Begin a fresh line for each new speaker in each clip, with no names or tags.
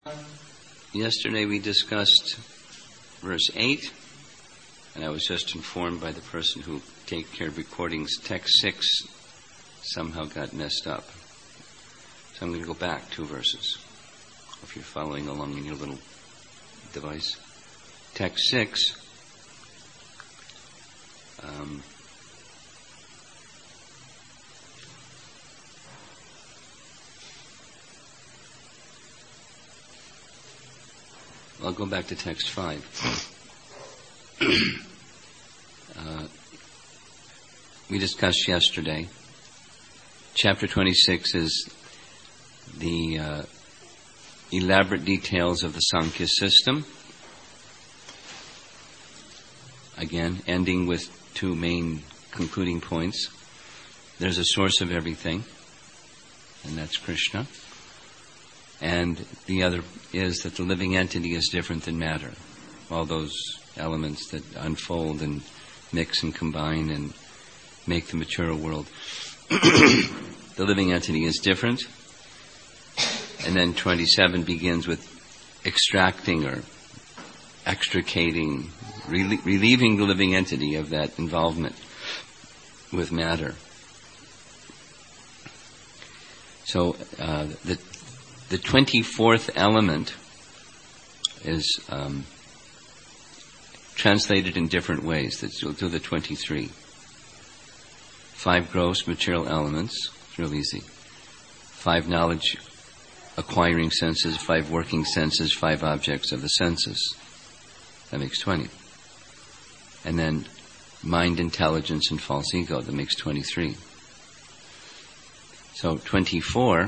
Yesterday we discussed verse 8, and I was just informed by the person who takes care of recordings, text 6 somehow got messed up. So I'm going to go back 2 verses, if you're following along in your little device. Text 6, I'll go back to text 5. We discussed yesterday, chapter 26 is the elaborate details of the Sankhya system. Again, ending with 2 main concluding points. There's a source of everything, and that's Krishna. And the other is that the living entity is different than matter. All those elements that unfold and mix and combine and make the material world. The living entity is different. And then 27 begins with extracting or extricating, relieving the living entity of that involvement with matter. So the 24th element is translated in different ways. We'll do the 23. 5 gross material elements. It's real easy. 5 knowledge acquiring senses, 5 working senses, 5 objects of the senses. That makes 20. And then mind, intelligence, and false ego. That makes 23. So 24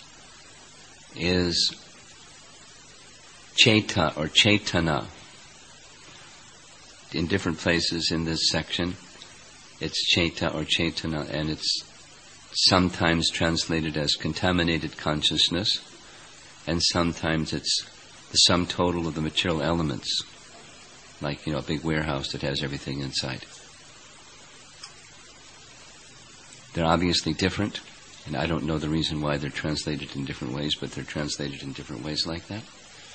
is Cheta or Chaitana. In different places in this section, it's Cheta or Chaitana, and it's sometimes translated as contaminated consciousness, and sometimes it's the sum total of the material elements, like, a big warehouse that has everything inside. They're obviously different, and I don't know the reason why they're translated in different ways, but they're translated in different ways like that.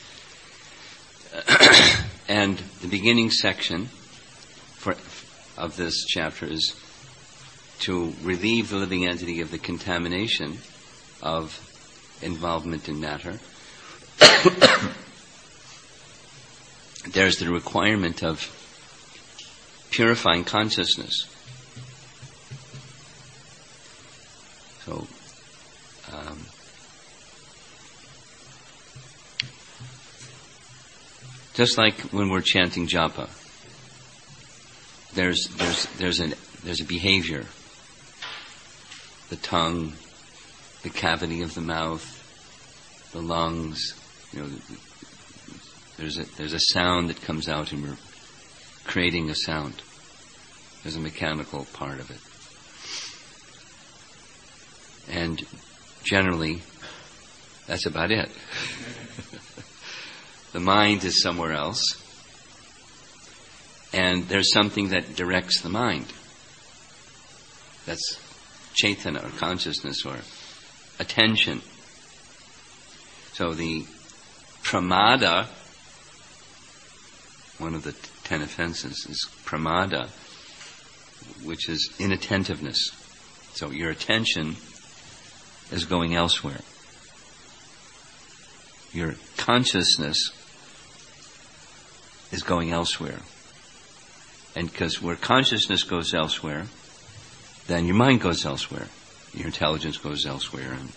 And the beginning section of this chapter is to relieve the living entity of the contamination of involvement in matter. There's the requirement of purifying consciousness. So, just like when we're chanting japa, there's a behavior. The tongue, the cavity of the mouth, the lungs, there's a sound that comes out, and we're creating a sound. There's a mechanical part of it. And generally, that's about it. The mind is somewhere else, and there's something that directs the mind. That's Chaitana, or consciousness, or attention. So the pramada, one of the 10 offenses, is pramada, which is inattentiveness. So your attention is going elsewhere. Your consciousness is going elsewhere. And because where consciousness goes elsewhere, then your mind goes elsewhere. Your intelligence goes elsewhere, and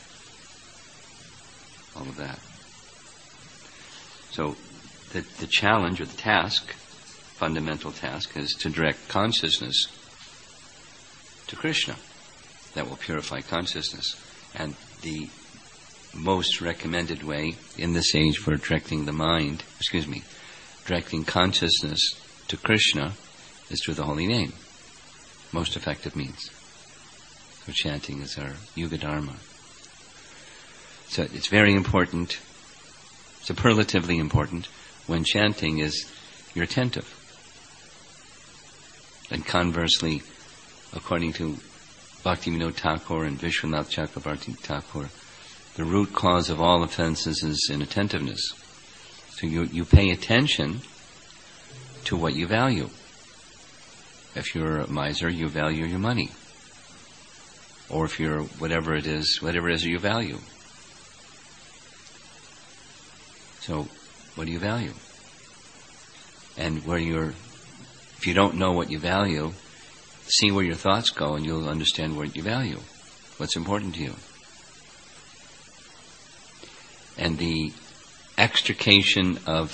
all of that. So the challenge or the task, fundamental task, is to direct consciousness to Krishna. That will purify consciousness. And the most recommended way in this age for directing consciousness to Krishna is through the holy name. Most effective means. So chanting is our Yuga Dharma. So it's very important, superlatively important, when chanting is you're attentive. And conversely, according to Bhaktivinoda Thakur and Vishwanath Chakrabarti Thakur, the root cause of all offenses is inattentiveness. So you pay attention to what you value. If you're a miser, you value your money. Or if you're whatever it is that you value. So, what do you value? And if you don't know what you value, see where your thoughts go and you'll understand what you value, what's important to you. And the extrication of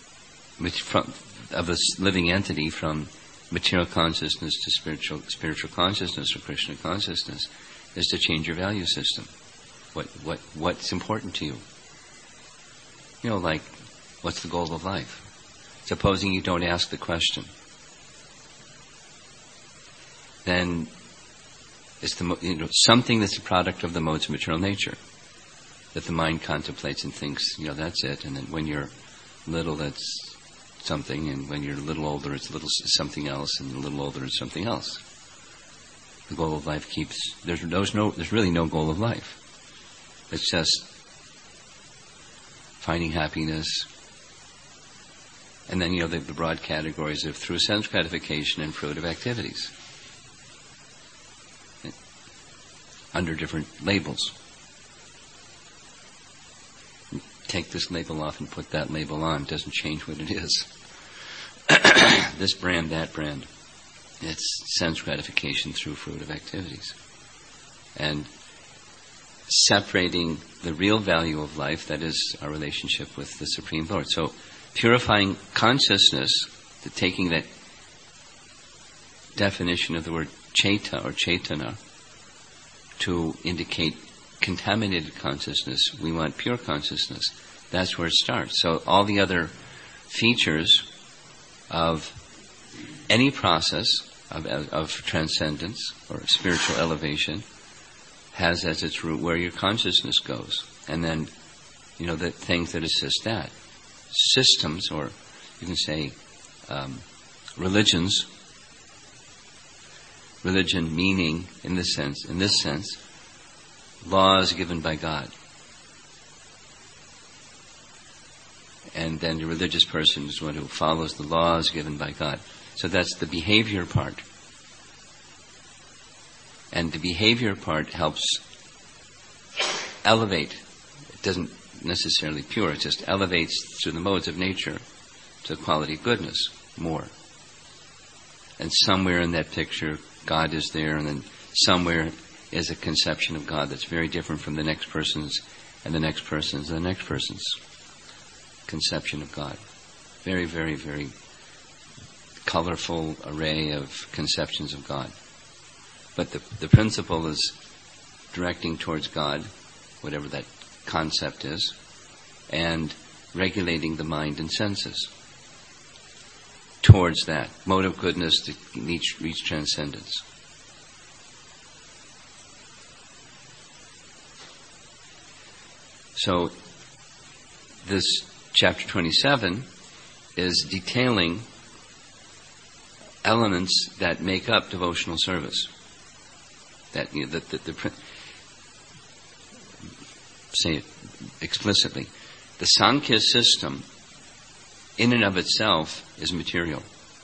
this living entity from material consciousness to spiritual consciousness or Krishna consciousness is to change your value system. What's important to you? Like, what's the goal of life? Supposing you don't ask the question, then it's something that's a product of the modes of material nature that the mind contemplates and thinks, that's it. And then when you're little, that's something, and when you're a little older, it's something else, and a little older, it's something else. The goal of life there's really no goal of life. It's just finding happiness. And then, the broad categories of through sense gratification and fruitive activities under different labels. Take this label off and put that label on. It doesn't change what it is. This brand, that brand. It's sense gratification through fruitive activities. And separating the real value of life, that is our relationship with the Supreme Lord. So purifying consciousness, taking that definition of the word cheta or chetana to indicate contaminated consciousnness, we want pure consciousness. That's where it starts. So all the other features of any process of transcendence or spiritual elevation has as its root where your consciousness goes. And then, the things that assist that. Systems, or you can say religions. Religion meaning, in this sense, laws given by God. And then the religious person is one who follows the laws given by God. So that's the behavior part. And the behavior part helps elevate. It doesn't necessarily pure, it just elevates through the modes of nature to the quality of goodness more. And somewhere in that picture, God is there, and then somewhere is a conception of God that's very different from the next person's and the next person's and the next person's conception of God. Very, very, very colorful array of conceptions of God. But the principle is directing towards God, whatever that concept is, and regulating the mind and senses towards that mode of goodness to reach transcendence. So this chapter 27 is detailing elements that make up devotional service. That say it explicitly. The Sankhya system, in and of itself, is material.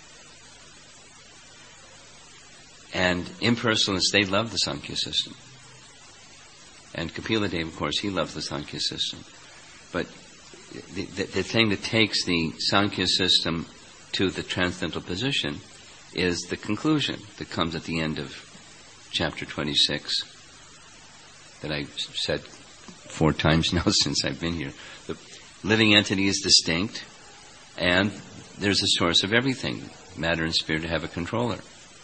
And impersonalists, they love the Sankhya system. And Kapila Dev, of course, he loves the Sankhya system. But the thing that takes the Sankhya system to the transcendental position is the conclusion that comes at the end of chapter 26 that I said 4 times now since I've been here. The living entity is distinct, and there's a source of everything. Matter and spirit have a controller.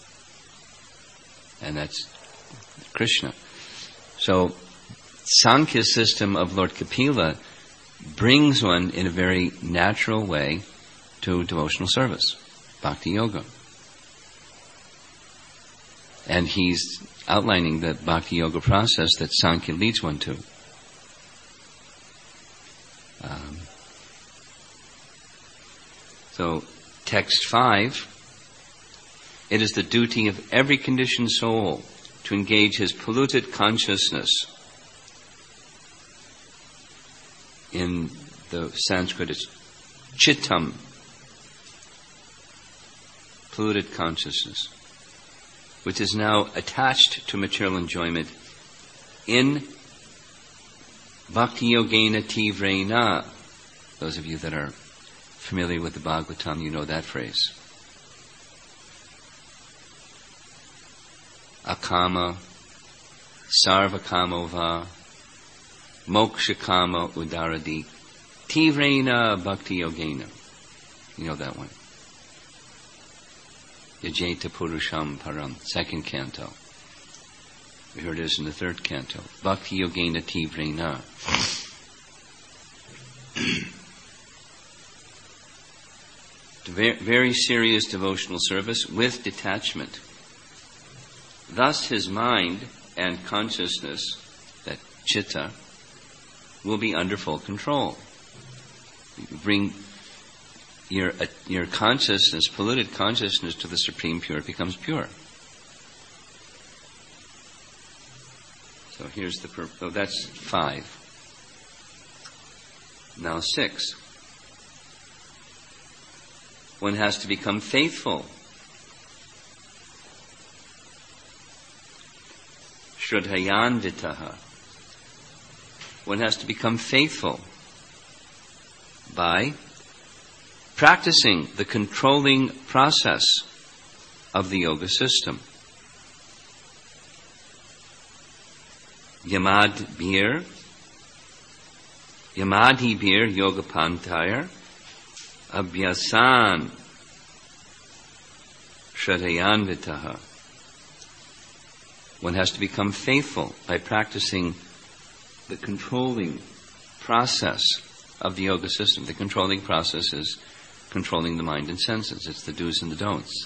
And that's Krishna. So, Sankhya system of Lord Kapila brings one in a very natural way to devotional service, bhakti yoga. And he's outlining the bhakti yoga process that Sankhya leads one to. So, text 5, it is the duty of every conditioned soul to engage his polluted consciousness in the Sanskrit it's chittam, polluted consciousness, which is now attached to material enjoyment in Bhakti Yogena Tivrena. Those of you that are familiar with the Bhagavatam, you know that phrase. Akama, Sarvakamovā, Mokshakama Udaradi, Tivrena Bhakti Yogena. You know that one. Yajeta Purusham Param, second canto. We heard this in the third canto. Bhakti Yogena Tivrena. Very serious devotional service with detachment. Thus his mind and consciousness, that chitta, will be under full control. You bring your consciousness, polluted consciousness, to the Supreme Pure, it becomes pure. So here's the that's 5. Now 6. One has to become faithful. Shraddhayanvitaha. One has to become faithful by practicing the controlling process of the yoga system. Yamadhibir yoga pantayar abhyasan shraddhayanvitaha. One has to become faithful by practicing the controlling process of the yoga system. The controlling process is controlling the mind and senses. It's the do's and the don'ts.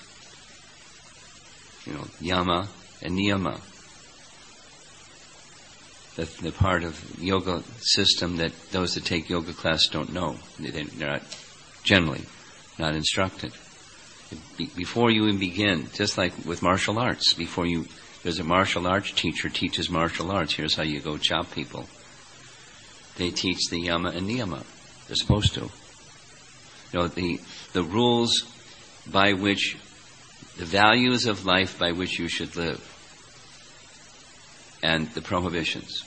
Yama and niyama. The part of yoga system that those that take yoga class don't know. They're not, generally not instructed. Before you even begin, just like with martial arts, there's a martial arts teacher teaches martial arts. Here's how you go chop people. They teach the yama and niyama. They're supposed to. The rules by which, the values of life by which you should live, and the prohibitions.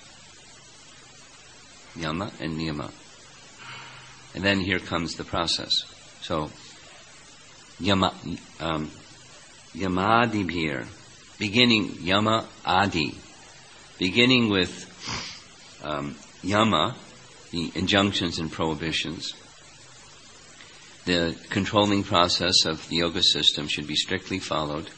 Yama and niyama. And then here comes the process. So, yamadibhir, beginning, yama adi, beginning with yama, the injunctions and prohibitions. The controlling process of the yoga system should be strictly followed.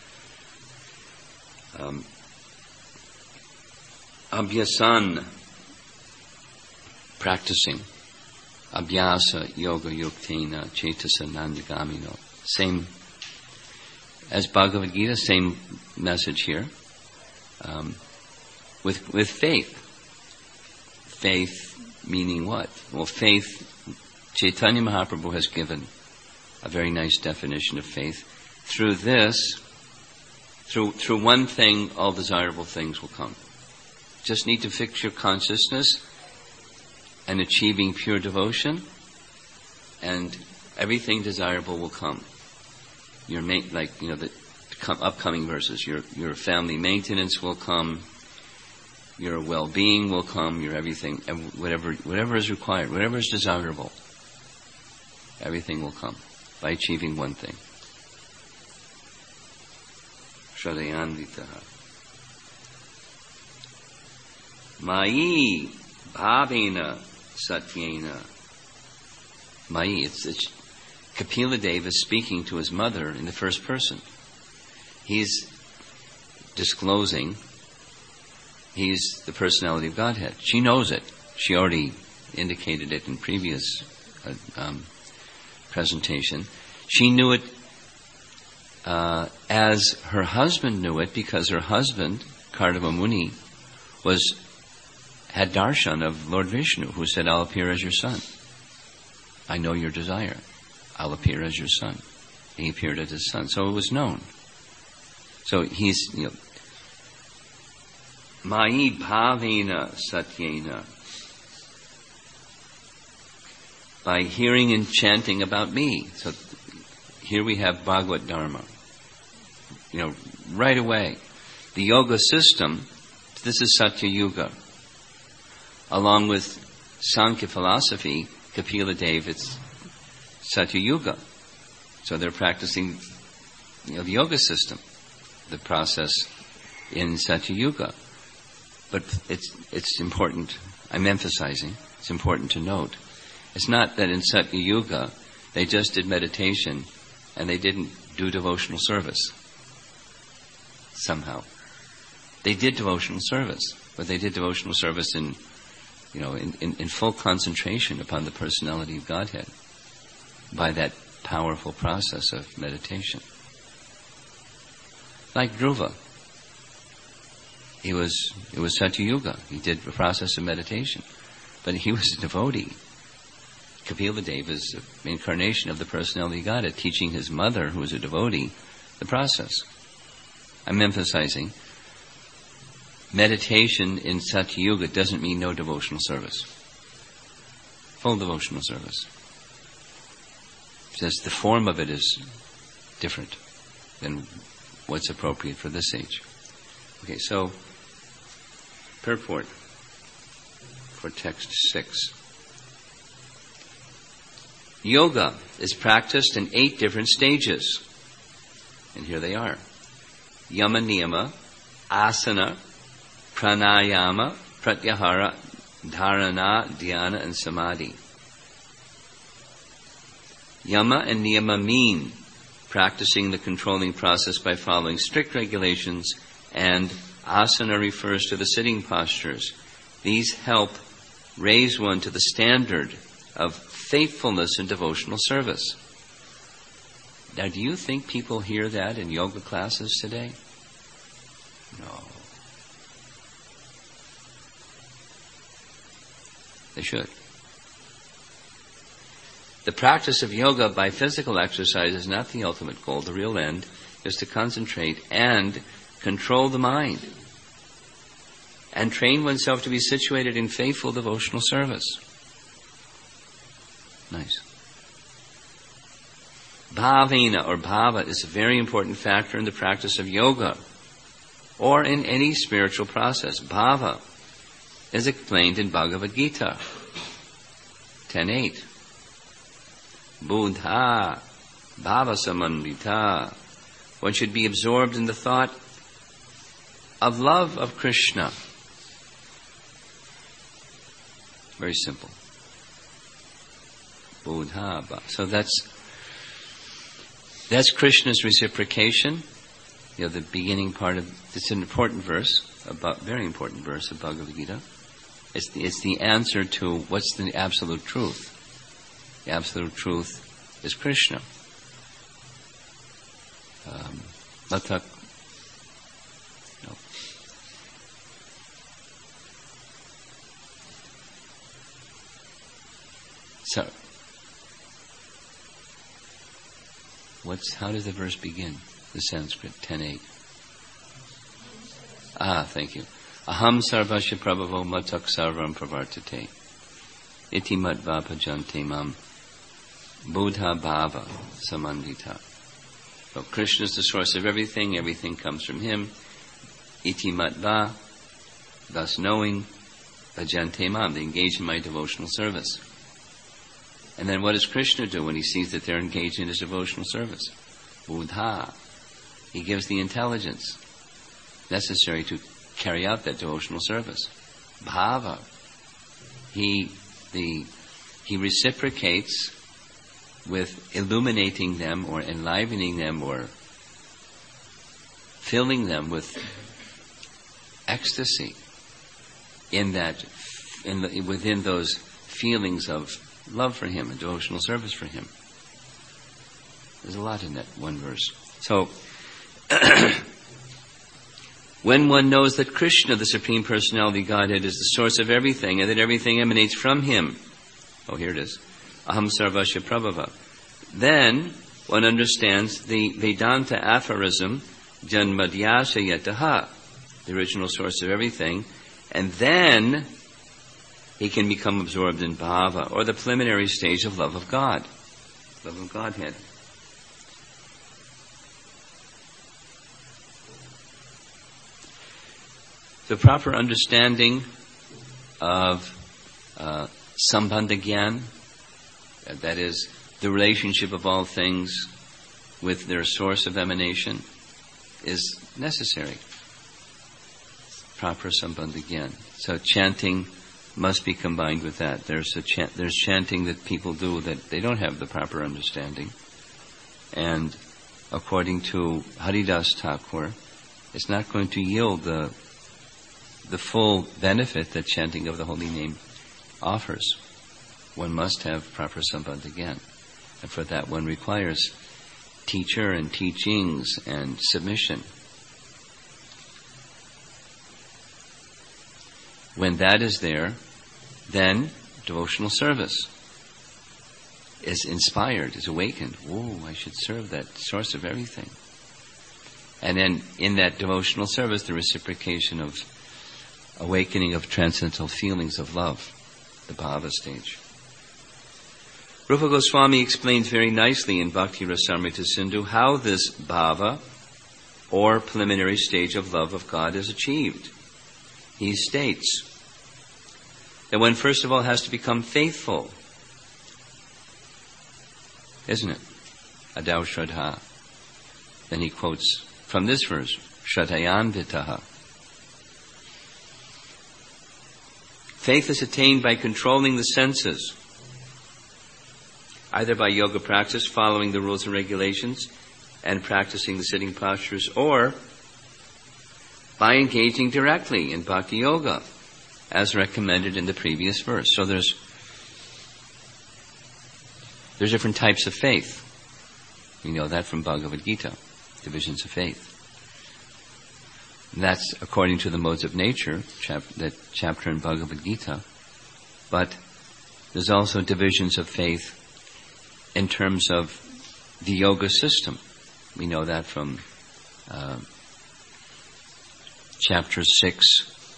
Abhyasan, practicing. Abhyasa yoga yuktena cetasa nandagamino. Same as Bhagavad Gita, same message here. With faith. Faith meaning what? Well, faith, Chaitanya Mahaprabhu has given a very nice definition of faith. Through this, through one thing, all desirable things will come. Just need to fix your consciousst and achieving pure devotion, and everything desirable will come. The upcoming verses. Your family maintenance will come. Your well-being will come. Your everything, whatever is required, whatever is desirable, everything will come by achieving one thing. Shraddhayanvitaha. Mayi bhavena satyena. Mayi, it's Kapila Deva is speaking to his mother in the first person. He's disclosing he's the personality of Godhead. She knows it. She already indicated it in previous presentation. She knew it as her husband knew it, because her husband, Kardama Muni, had darshan of Lord Vishnu, who said, I'll appear as your son. I know your desire. I'll appear as your son. And he appeared as his son. So it was known. So he's, Mayi bhavena satyena. by hearing and chanting about me. So here we have Bhagavad Dharma. Right away. The yoga system, this is Satya Yuga. Along with Sankhya philosophy, Kapila Dev, it's Satya Yuga. So they're practicing the yoga system, the process in Satya Yuga. But it's important, I'm emphasizing, it's important to note. It's not that in Satya Yuga they just did meditation and they didn't do devotional service. Somehow. They did devotional service, but they did devotional service in full concentration upon the personality of Godhead by that powerful process of meditation. Like Dhruva. It was Satya Yuga. He did the process of meditation. But he was a devotee. Kapila Dev is an incarnation of the personality of Godhead, teaching his mother, who was a devotee, the process. I'm emphasizing, meditation in Satya Yuga doesn't mean no devotional service. Full devotional service. Just the form of it is different than what's appropriate for this age. Okay, so purport for text 6. Yoga is practiced in 8 different stages. And here they are. Yama Niyama, Asana, Pranayama, Pratyahara, Dharana, Dhyana, and Samadhi. Yama and Niyama mean practicing the controlling process by following strict regulations, and asana refers to the sitting postures. These help raise one to the standard of faithfulness in devotional service. Now, do you think people hear that in yoga classes today? No. They should. The practice of yoga by physical exercise is not the ultimate goal. The real end is to concentrate and control the mind and train oneself to be situated in faithful devotional service. Nice. Bhavina or bhava is a very important factor in the practice of yoga or in any spiritual process. Bhava is explained in Bhagavad Gita 10.8. Buddha bhava samandita. One should be absorbed in the thought of love of Krishna. Very simple. Buddha. So that's Krishna's reciprocation. The beginning part of it's an important verse, very important verse of Bhagavad Gita. It's the answer to what's the absolute truth. The absolute truth is Krishna. So, how does the verse begin? The Sanskrit 10.8. Thank you. Aham sarvasya prabhavo matak sarvam pravartate. Iti matva bhajante mam. Buddha bhava samandita. So Krishna is the source of everything. Everything comes from Him. Iti matva, thus knowing, bhajante mam, they engage in my devotional service. And then what does Krishna do when He sees that they're engaged in His devotional service? Buddha. He gives the intelligence necessary to carry out that devotional service. Bhava. He reciprocates with illuminating them or enlivening them or filling them with ecstasy within those feelings of love for Him and devotional service for Him. There's a lot in that one verse. So, when one knows that Krishna, the Supreme Personality Godhead, is the source of everything and that everything emanates from Him, here it is, Aham Sarvasya Prabhava, then one understands the Vedanta aphorism, Janmadhyasya Yataha, the original source of everything, and then he can become absorbed in bhava, or the preliminary stage of love of God, love of Godhead. The proper understanding of Sambandha Gyan, that is, the relationship of all things with their source of emanation, is necessary. Proper Sambandha Gyan. So chanting must be combined with that. There's chanting that people do that they don't have the proper understanding. And according to Haridas Thakur, it's not going to yield the full benefit that chanting of the holy name offers. One must have proper Sambandha Gyan. And for that one requires teacher and teachings and submission. When that is there, then devotional service is inspired, is awakened. Whoa, I should serve that source of everything. And then in that devotional service, the reciprocation of awakening of transcendental feelings of love, the bhava stage. Rupa Goswami explains very nicely in Bhakti Rasamrita Sindhu how this bhava, or preliminary stage of love of God, is achieved. He states that one first of all has to become faithful, isn't it? Adau Shraddha. Then he quotes from this verse, Shraddhayan Vitaha. Faith is attained by controlling the senses, either by yoga practice, following the rules and regulations, and practicing the sitting postures, or by engaging directly in bhakti yoga, as recommended in the previous verse. So there's different types of faith. We know that from Bhagavad Gita, divisions of faith. And that's according to the modes of nature, that chapter in Bhagavad Gita. But there's also divisions of faith in terms of the yoga system. We know that from chapter 6,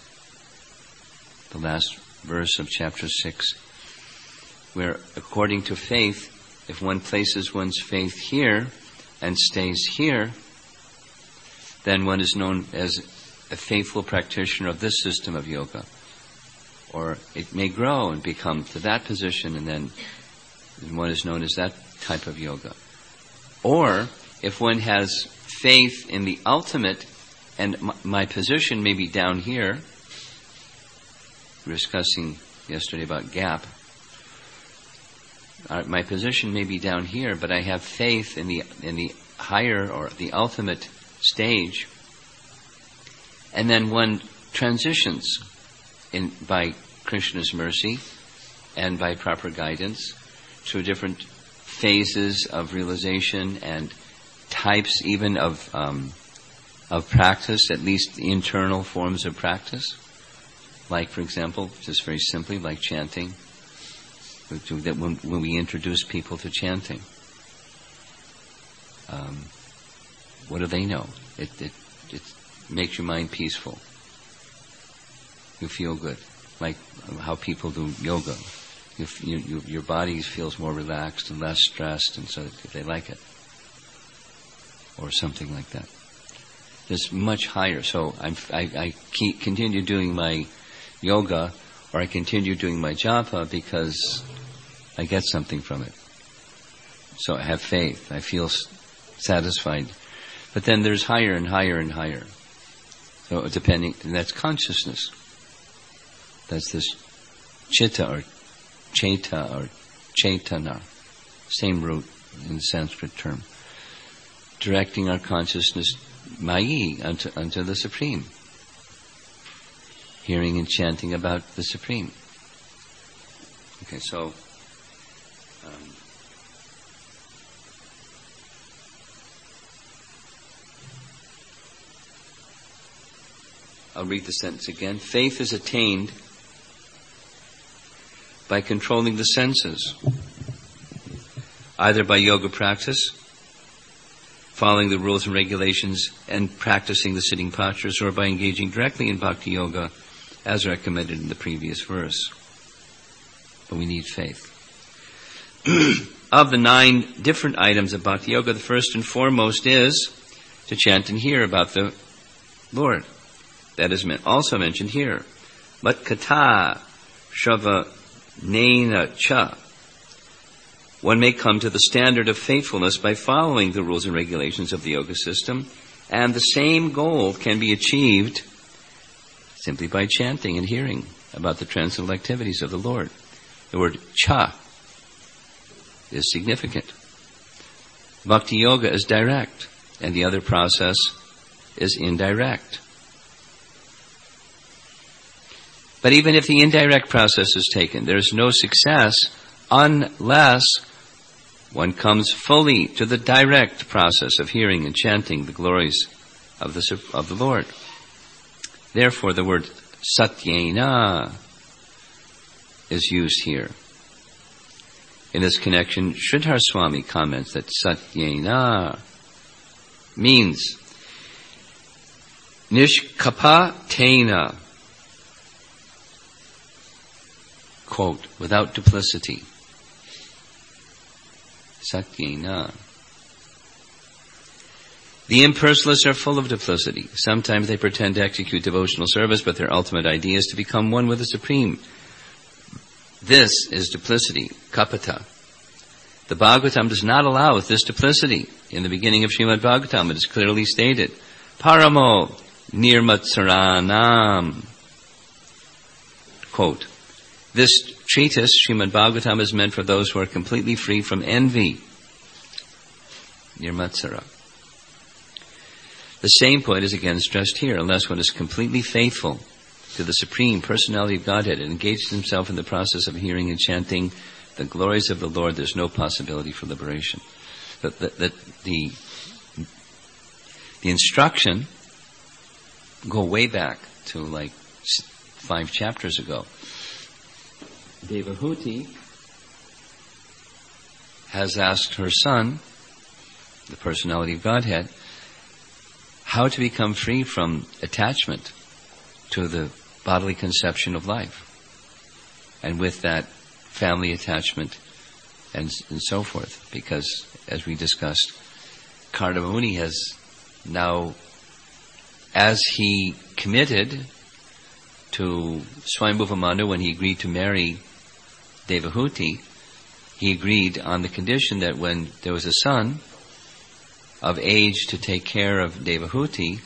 the last verse of chapter 6, where according to faith, if one places one's faith here and stays here, then one is known as a faithful practitioner of this system of yoga. Or it may grow and become to that position, and then one is known as that type of yoga. Or if one has faith in the ultimate, and my position may be down here. We were discussing yesterday about gap. My position may be down here, but I have faith in the higher or the ultimate stage. And then one transitions by Krishna's mercy and by proper guidance through different phases of realization and types even of practice, at least the internal forms of practice. Like, for example, just very simply, like chanting, that when we introduce people to chanting, what do they know? It makes your mind peaceful. You feel good, like how people do yoga. Your body feels more relaxed and less stressed, and so if they like it, or something like that. It's much higher. So I continue doing my yoga, or I continue doing my japa because I get something from it. So I have faith. I feel satisfied. But then there's higher and higher and higher. So depending, and that's consciousness. That's this chitta or cheta or chaitana, same root in the Sanskrit term. Directing our consciousness, mayi, unto the Supreme. Hearing and chanting about the Supreme. Okay, so I'll read the sentence again. Faith is attained by controlling the senses, either by yoga practice, following the rules and regulations, and practicing the sitting postures, or by engaging directly in bhakti yoga, as recommended in the previous verse. but we need faith. Of the 9 different items of Bhakti Yoga, the first and foremost is to chant and hear about the Lord. That is also mentioned here. Mat kata shava nena cha. One may come to the standard of faithfulness by following the rules and regulations of the yoga system, and the same goal can be achieved simply by chanting and hearing about the transcendental activities of the Lord. The word cha is significant. Bhakti Yoga is direct, and the other process is indirect. But even if the indirect process is taken, there is no success unless one comes fully to the direct process of hearing and chanting the glories of the Lord. Therefore, the word satyena is used here. In this connection, Sridhar Swami comments that satyena means nishkapatena, quote, without duplicity. Satyena. The impersonalists are full of duplicity. Sometimes they pretend to execute devotional service, but their ultimate idea is to become one with the Supreme. This is duplicity, kapata. The Bhagavatam does not allow this duplicity. In the beginning of Srimad Bhagavatam, it is clearly stated, Paramo nirmatsaranam. Quote, this treatise, Srimad Bhagavatam, is meant for those who are completely free from envy. Nirmatsara. The same point is again stressed here. Unless one is completely faithful to the Supreme Personality of Godhead and engages himself in the process of hearing and chanting the glories of the Lord, there's no possibility for liberation. The instruction go way back to like 5 chapters ago. Devahuti has asked her son, the personality of Godhead, how to become free from attachment to the bodily conception of life. And with that, family attachment and so forth. Because, as we discussed, Kardama Muni has now, as he committed to Swayambhuva Manu when he agreed to marry Devahuti, he agreed on the condition that when there was a son of age to take care of Devahuti,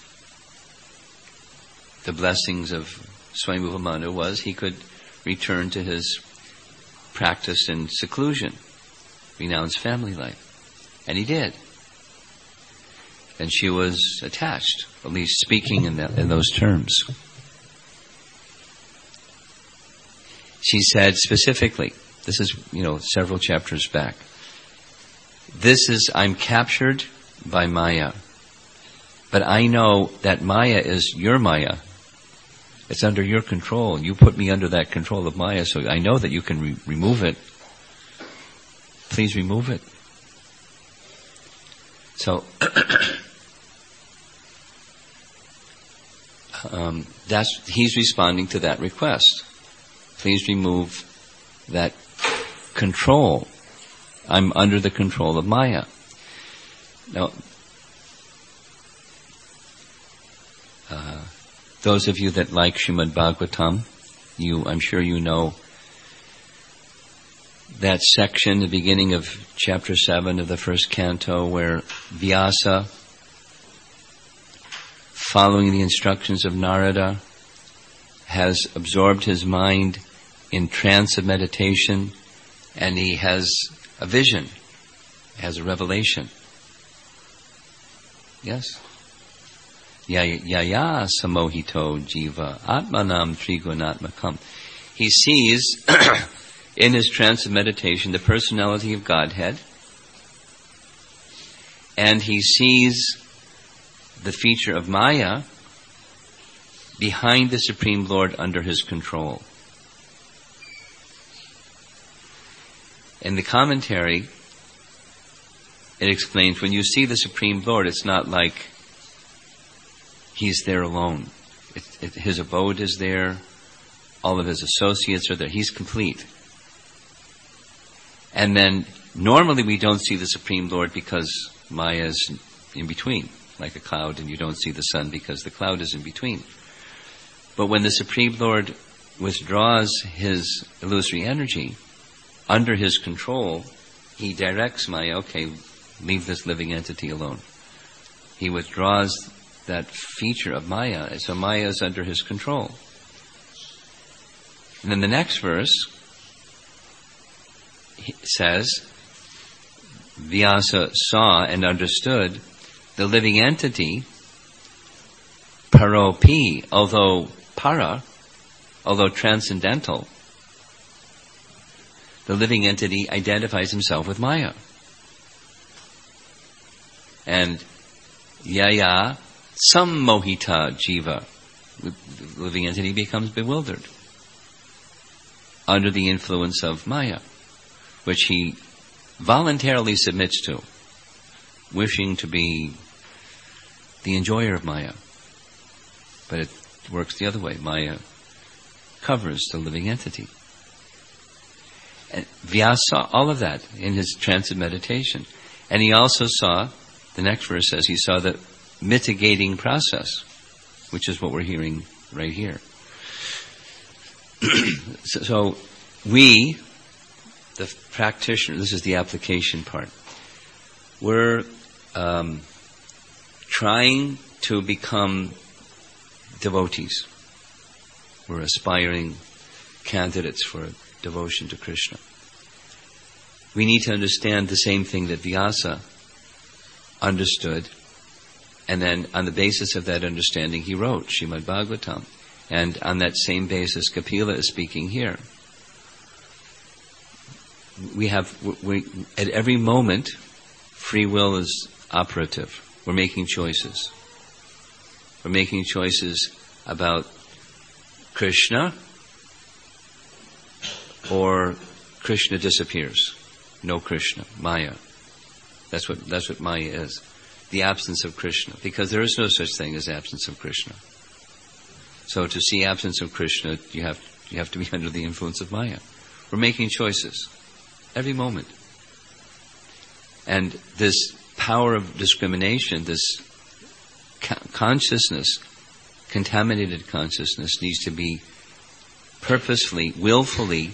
the blessings of Swayambhuva Manu was he could return to his practice in seclusion, renounce family life. And he did. And she was attached, at least speaking in those terms. She said specifically, this is, several chapters back, I'm captured by Maya. But I know that Maya is your Maya. It's under your control. You put me under that control of Maya, so I know that you can remove it. Please remove it. So, he's responding to that request. Please remove that control. I'm under the control of Maya. Now, those of you that like Srimad Bhagavatam, I'm sure you know that section, the beginning of chapter 7 of the first canto, where Vyasa, following the instructions of Narada, has absorbed his mind in trance of meditation, and he has a vision, has a revelation. Yes? Yaya samohito jiva atmanam trigunatmakam. He sees in his trance of meditation the personality of Godhead, and he sees the feature of Maya behind the Supreme Lord under his control. In the commentary, it explains, when you see the Supreme Lord, it's not like he's there alone. His abode is there. All of his associates are there. He's complete. And then normally we don't see the Supreme Lord because Maya is in between, like a cloud, and you don't see the sun because the cloud is in between. But when the Supreme Lord withdraws his illusory energy under his control, he directs Maya, okay, leave this living entity alone. He withdraws that feature of Maya, and so Maya is under his control. And then the next verse says, Vyasa saw and understood the living entity, paropi, although transcendental, the living entity identifies himself with Maya. And yaya sammohita jiva, the living entity becomes bewildered under the influence of Maya, which he voluntarily submits to, wishing to be the enjoyer of Maya. But it works the other way. Maya covers the living entity. And Vyasa saw all of that in his trance meditation. And he also saw, the next verse says, he saw the mitigating process, which is what we're hearing right here. So we, the practitioner, this is the application part, we're trying to become devotees. We're aspiring candidates for devotion to Krishna. We need to understand the same thing that Vyasa understood, and then on the basis of that understanding he wrote Srimad Bhagavatam. And on that same basis Kapila is speaking here. We at every moment, free will is operative. We're making choices. We're making choices about Krishna, or Krishna disappears. No Krishna, Maya. That's what Maya is. The absence of Krishna. Because there is no such thing as absence of Krishna. So to see absence of Krishna, you have to be under the influence of Maya. We're making choices every moment. And this power of discrimination, this consciousness, contaminated consciousness, needs to be purposefully, willfully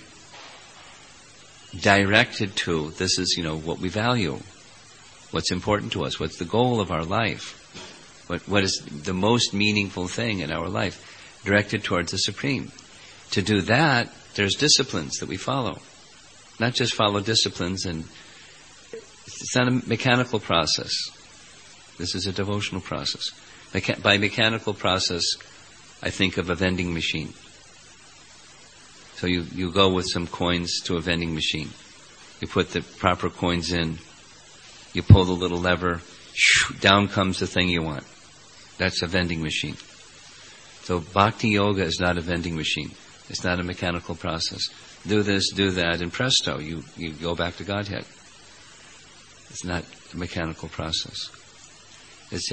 directed to, this is, what we value, what's important to us, what's the goal of our life, what is the most meaningful thing in our life, directed towards the Supreme. To do that, there's disciplines that we follow. Not just follow disciplines, and it's not a mechanical process. This is a devotional process. By mechanical process, I think of a vending machine. So you go with some coins to a vending machine. You put the proper coins in. You pull the little lever. Down comes the thing you want. That's a vending machine. So Bhakti Yoga is not a vending machine. It's not a mechanical process. Do this, do that, and presto, you go back to Godhead. It's not a mechanical process. It's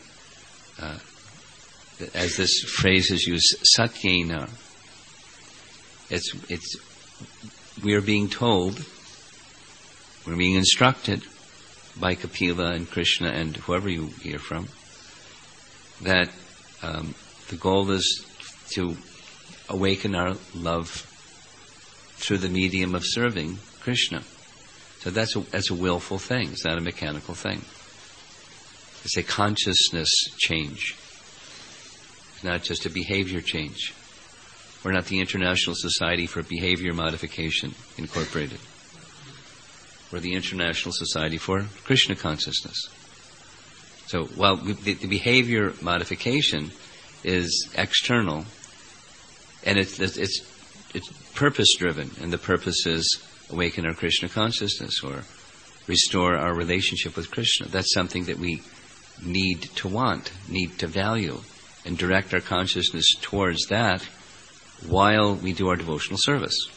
as this phrase is used, satyena. We are being told, we're being instructed by Kapila and Krishna and whoever you hear from, that the goal is to awaken our love through the medium of serving Krishna. So that's a willful thing. It's not a mechanical thing. It's a consciousness change. It's not just a behavior change. We're not the International Society for Behavior Modification, Incorporated. We're the International Society for Krishna Consciousness. So while the behavior modification is external, and it's purpose-driven, and the purpose is awaken our Krishna consciousness or restore our relationship with Krishna. That's something that we need to want, need to value, and direct our consciousness towards that while we do our devotional service.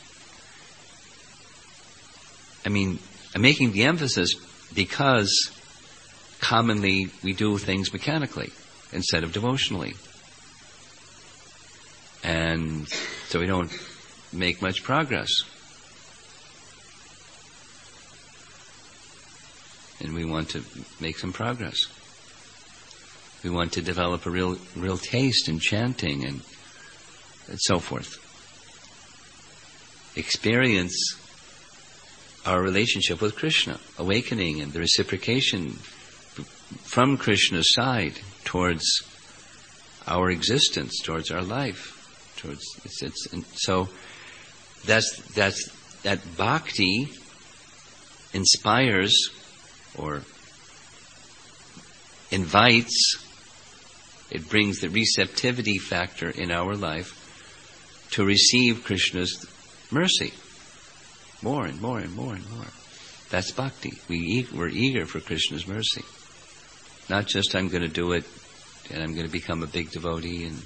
I mean, I'm making the emphasis because commonly we do things mechanically instead of devotionally. And so we don't make much progress. and we want to make some progress. We want to develop a real taste in chanting and so forth. Experience our relationship with Krishna, awakening and the reciprocation from Krishna's side towards our existence, towards our life, so that bhakti inspires or invites. It brings the receptivity factor in our life to receive Krishna's mercy more and more and more and more. That's bhakti. We're eager for Krishna's mercy. Not just I'm going to do it and I'm going to become a big devotee and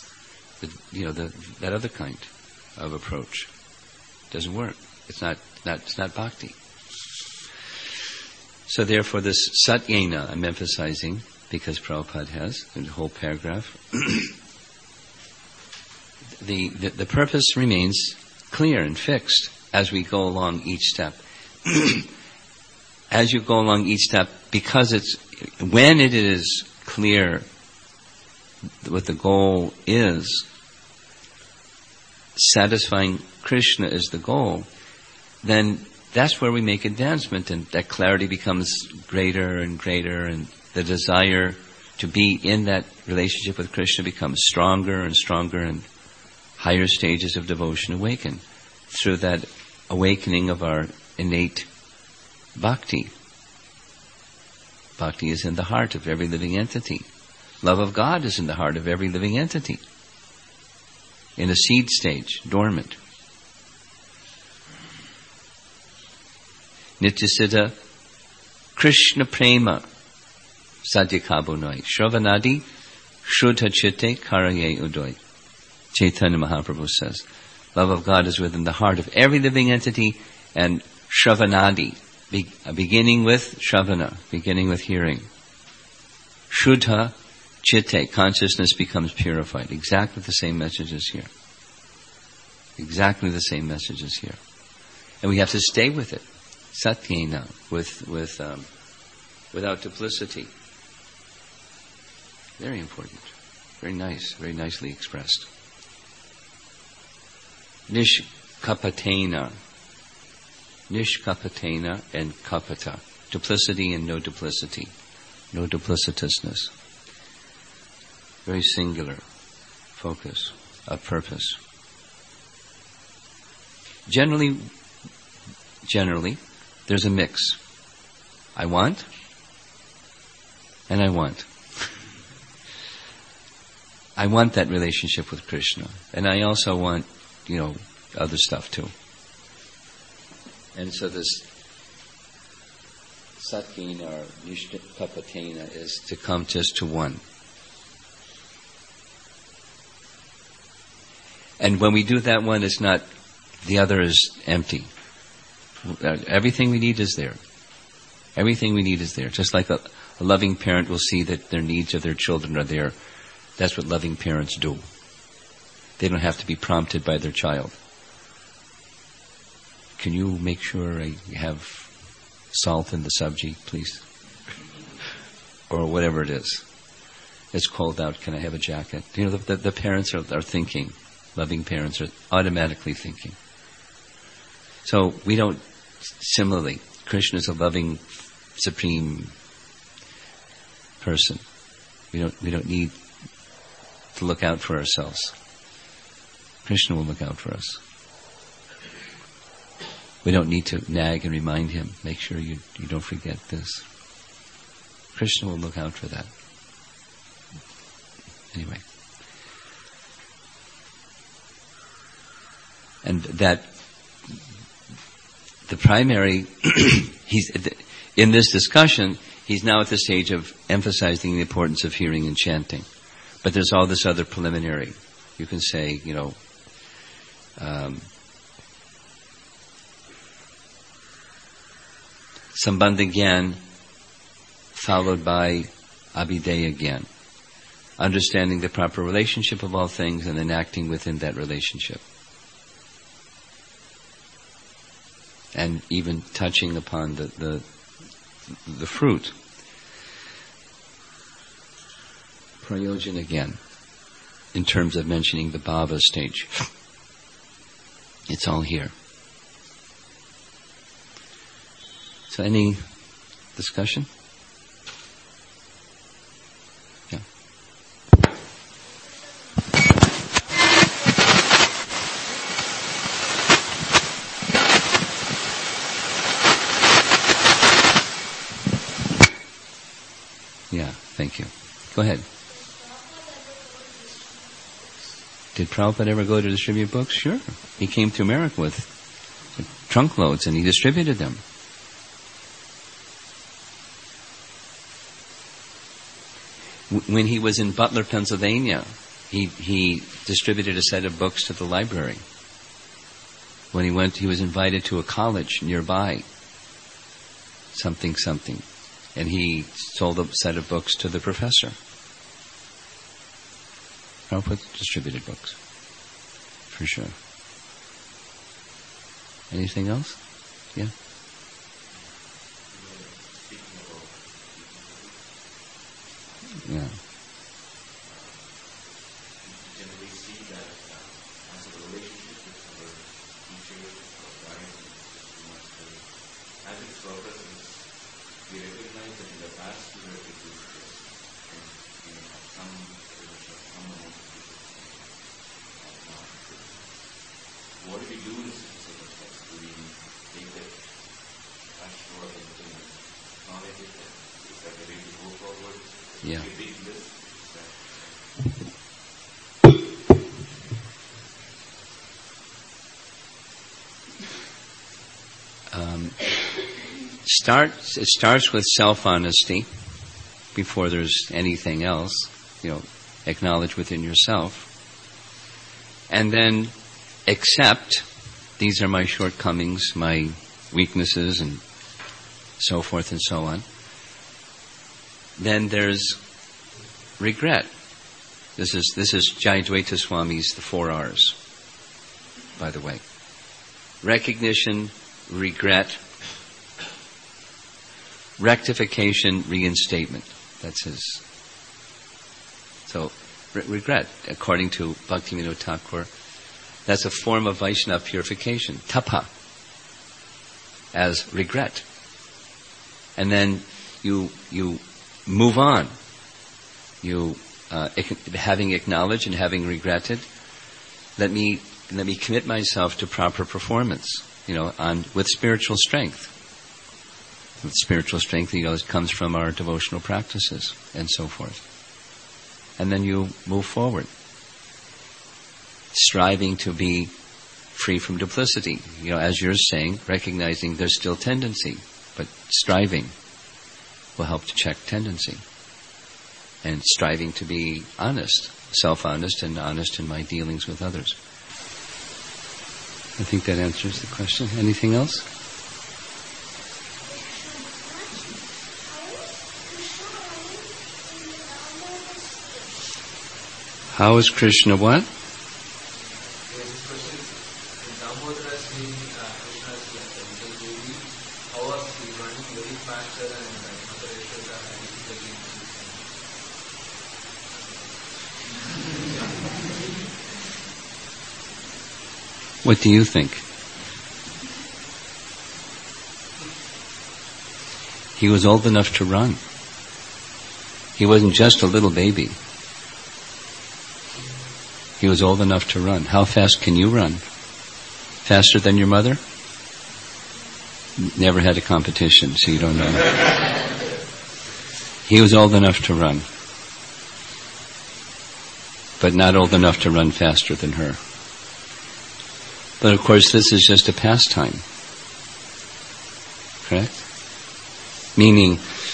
that other kind of approach doesn't work. It's not bhakti. So therefore this satyena I'm emphasizing because Prabhupada has in the whole paragraph. The purpose remains clear and fixed as we go along each step. As you go along each step, because when it is clear what the goal is, satisfying Krishna is the goal, then that's where we make advancement, and that clarity becomes greater and greater, and the desire to be in that relationship with Krishna becomes stronger and stronger, and higher stages of devotion awaken through that awakening of our innate bhakti. Bhakti is in the heart of every living entity. Love of God is in the heart of every living entity. In a seed stage, dormant. Nityasiddha Krishna Prema Sadyakabunoi Shravanadi Shuddha Chitte Karaye Udoy. Chaitanya Mahaprabhu says, love of God is within the heart of every living entity, and Shravanadi, beginning with Shravana, beginning with hearing. Shuddha Chitte, consciousness becomes purified. Exactly the same message is here. Exactly the same message is here. And we have to stay with it. Satyena, without duplicity. Very important. Very nice, very nicely expressed. Nishkapatena. Nishkapatena and kapata. Duplicity and no duplicity. No duplicitousness. Very singular focus of purpose. Generally, there's a mix. I want, and I want. I want that relationship with Krishna. And I also want, other stuff too. And so this satyena or nishkapatena is to come just to one. And when we do that one, it's not, the other is empty. Everything we need is there. Everything we need is there. Just like a loving parent will see that their needs of their children are there. That's what loving parents do. They don't have to be prompted by their child. Can you make sure I have salt in the sabji, please? Or whatever it is. It's cold out. Can I have a jacket? The parents are thinking. Loving parents are automatically thinking. So we don't, similarly, Krishna is a loving, supreme person. We don't need to look out for ourselves. Krishna will look out for us. We don't need to nag and remind him, make sure you don't forget this. Krishna will look out for that. Anyway. And that the primary, in this discussion, he's now at the stage of emphasizing the importance of hearing and chanting. But there's all this other preliminary. You can say, Sambandha Gyan followed by Abhideya Gyan. Understanding the proper relationship of all things and then acting within that relationship. And even touching upon the the fruit. Prayojan again, in terms of mentioning the bhava stage. It's all here. So any discussion? Yeah. Yeah, thank you. Go ahead. Did Prabhupada ever go to distribute books? Sure. He came to America with trunk loads and he distributed them. When he was in Butler, Pennsylvania, he distributed a set of books to the library. When he was invited to a college nearby, something, and he sold a set of books to the professor. Prabhupada distributed books, for sure. Anything else? Yeah? Yeah.
Generally see that as a relationship with our teachers, our guides, and masters, as it progresses, we recognize that in the past we were reduced to this, and we may have some privilege of some amount of difficulty. What do we do in such a circumstance? Do we take that rush toward everything and acknowledge it? Is that the way to go forward?
Yeah. It starts with self-honesty before there's anything else. Acknowledge within yourself. And then accept, these are my shortcomings, my weaknesses, and so forth and so on. Then there's regret. This is Jayadvaita Swami's The 4 R's, by the way. Recognition, regret, rectification, reinstatement. That's his. So, regret, according to Bhaktivinoda Thakur, that's a form of Vaishnava purification, tapa, as regret. And then you move on. You, having acknowledged and having regretted, let me commit myself to proper performance, with spiritual strength. With spiritual strength, it comes from our devotional practices and so forth. And then you move forward, striving to be free from duplicity. As you're saying, recognizing there's still tendency, but striving will help to check tendency. And striving to be honest, self-honest, and honest in my dealings with others. I think that answers the question. Anything else? How is Krishna what? What do you think? He was old enough to run. He wasn't just a little baby. He was old enough to run. How fast can you run? Faster than your mother? Never had a competition, so you don't know. He was old enough to run, but not old enough to run faster than her. But of course, this is just a pastime. Correct? Meaning,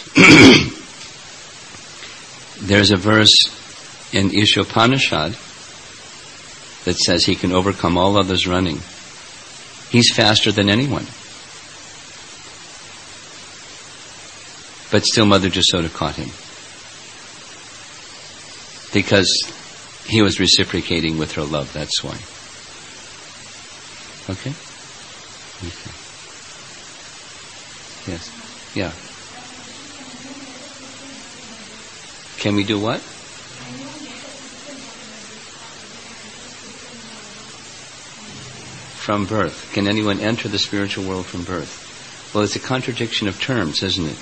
there's a verse in Ishopanishad that says he can overcome all others running. He's faster than anyone. But still Mother Jasoda caught him. Because he was reciprocating with her love, that's why. Okay? Yes. Yeah. Can we do what? From birth. Can anyone enter the spiritual world from birth? Well, it's a contradiction of terms, isn't it?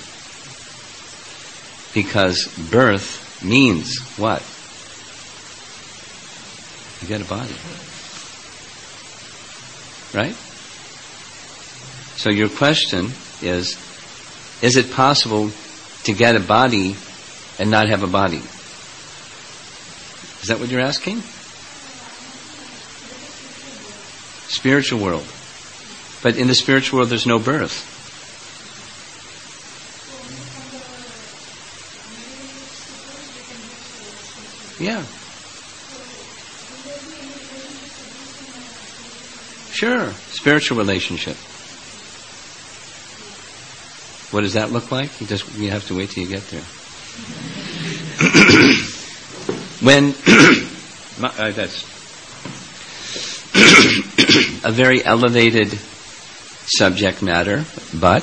Because birth means what? You get a body. Right? So your question is it possible to get a body and not have a body? Is that what you're asking? Spiritual world. But in the spiritual world there's no birth. Yeah. Sure. Spiritual relationship. What does that look like? You have to wait till you get there. When that's a very elevated subject matter, but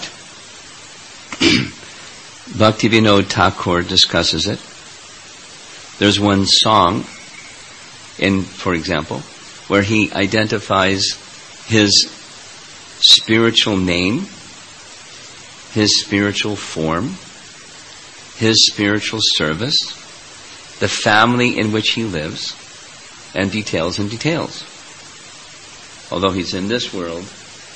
Bhaktivinoda Thakur discusses it. There's one song, for example, where he identifies his spiritual name, his spiritual form, his spiritual service, the family in which he lives, and details and details. Although he's in this world,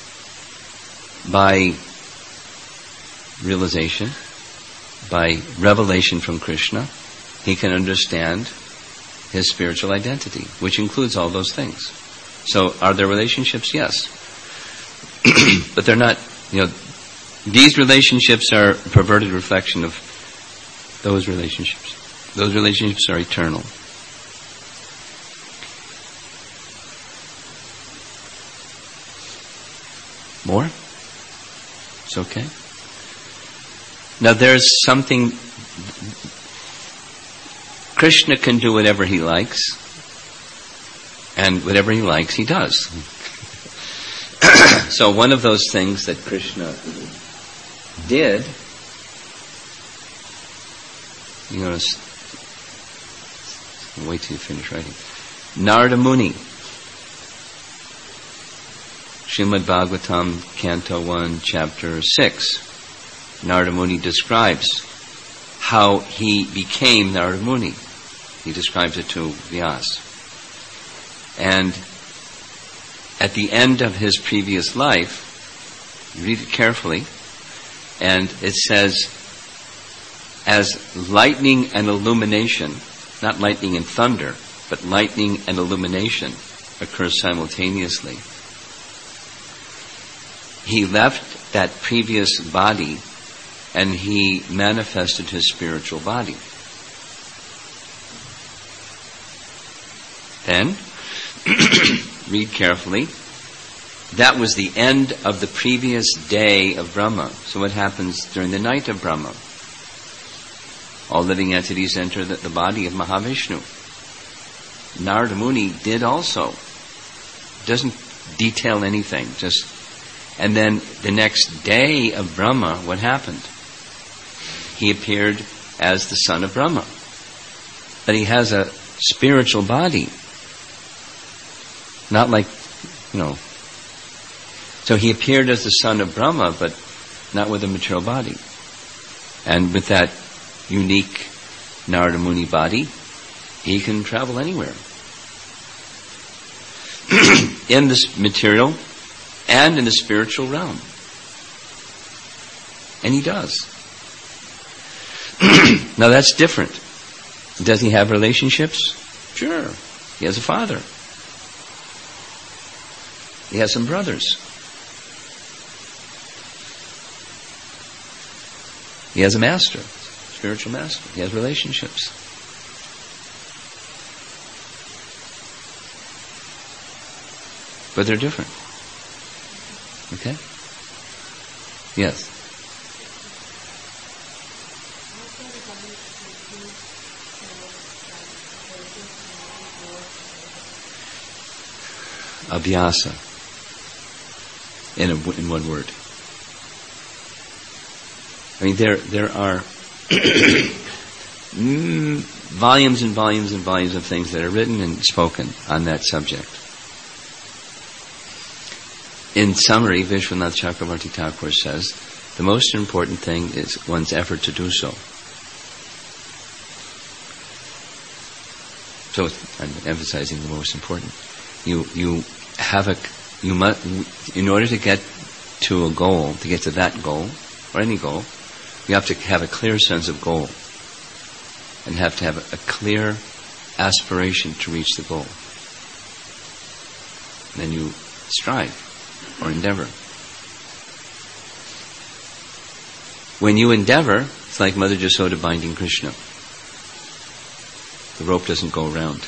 by realization, by revelation from Krishna, he can understand his spiritual identity, which includes all those things. So, are there relationships? Yes. But they're not, these relationships are a perverted reflection of those relationships. Those relationships are eternal. More? It's okay. Now there's something, Krishna can do whatever he likes, and whatever he likes he does. So one of those things that Krishna did, you notice, wait till you finish writing. Narada Muni, Srimad Bhagavatam, Canto 1, Chapter 6. Narada Muni describes how he became Narada Muni. He describes it to Vyasa. And at the end of his previous life, read it carefully, and it says, as lightning and illumination, not lightning and thunder, but lightning and illumination occurs simultaneously. He left that previous body and he manifested his spiritual body. Then, read carefully, that was the end of the previous day of Brahma. So what happens during the night of Brahma? All living entities enter the body of Mahavishnu. Narada Muni did also. Doesn't detail anything, and then the next day of Brahma, what happened? He appeared as the son of Brahma. But he has a spiritual body. Not like, So he appeared as the son of Brahma, but not with a material body. And with that unique Narada Muni body, he can travel anywhere. In this material and in the spiritual realm. And he does. Now that's different. Does he have relationships? Sure. He has a father. He has some brothers. He has a master, spiritual master. He has relationships. But they're different. Okay? Yes. Abhyasa. In one word. I mean, there are volumes and volumes and volumes of things that are written and spoken on that subject. In summary, Vishwanath Chakravarti Thakur says, the most important thing is one's effort to do so. So I'm emphasizing the most important. You must, in order to get to a goal, to get to that goal, or any goal, you have to have a clear sense of goal. And have to have a clear aspiration to reach the goal. And then you strive or endeavor. When you endeavor, it's like Mother Jasoda binding Krishna. The rope doesn't go around.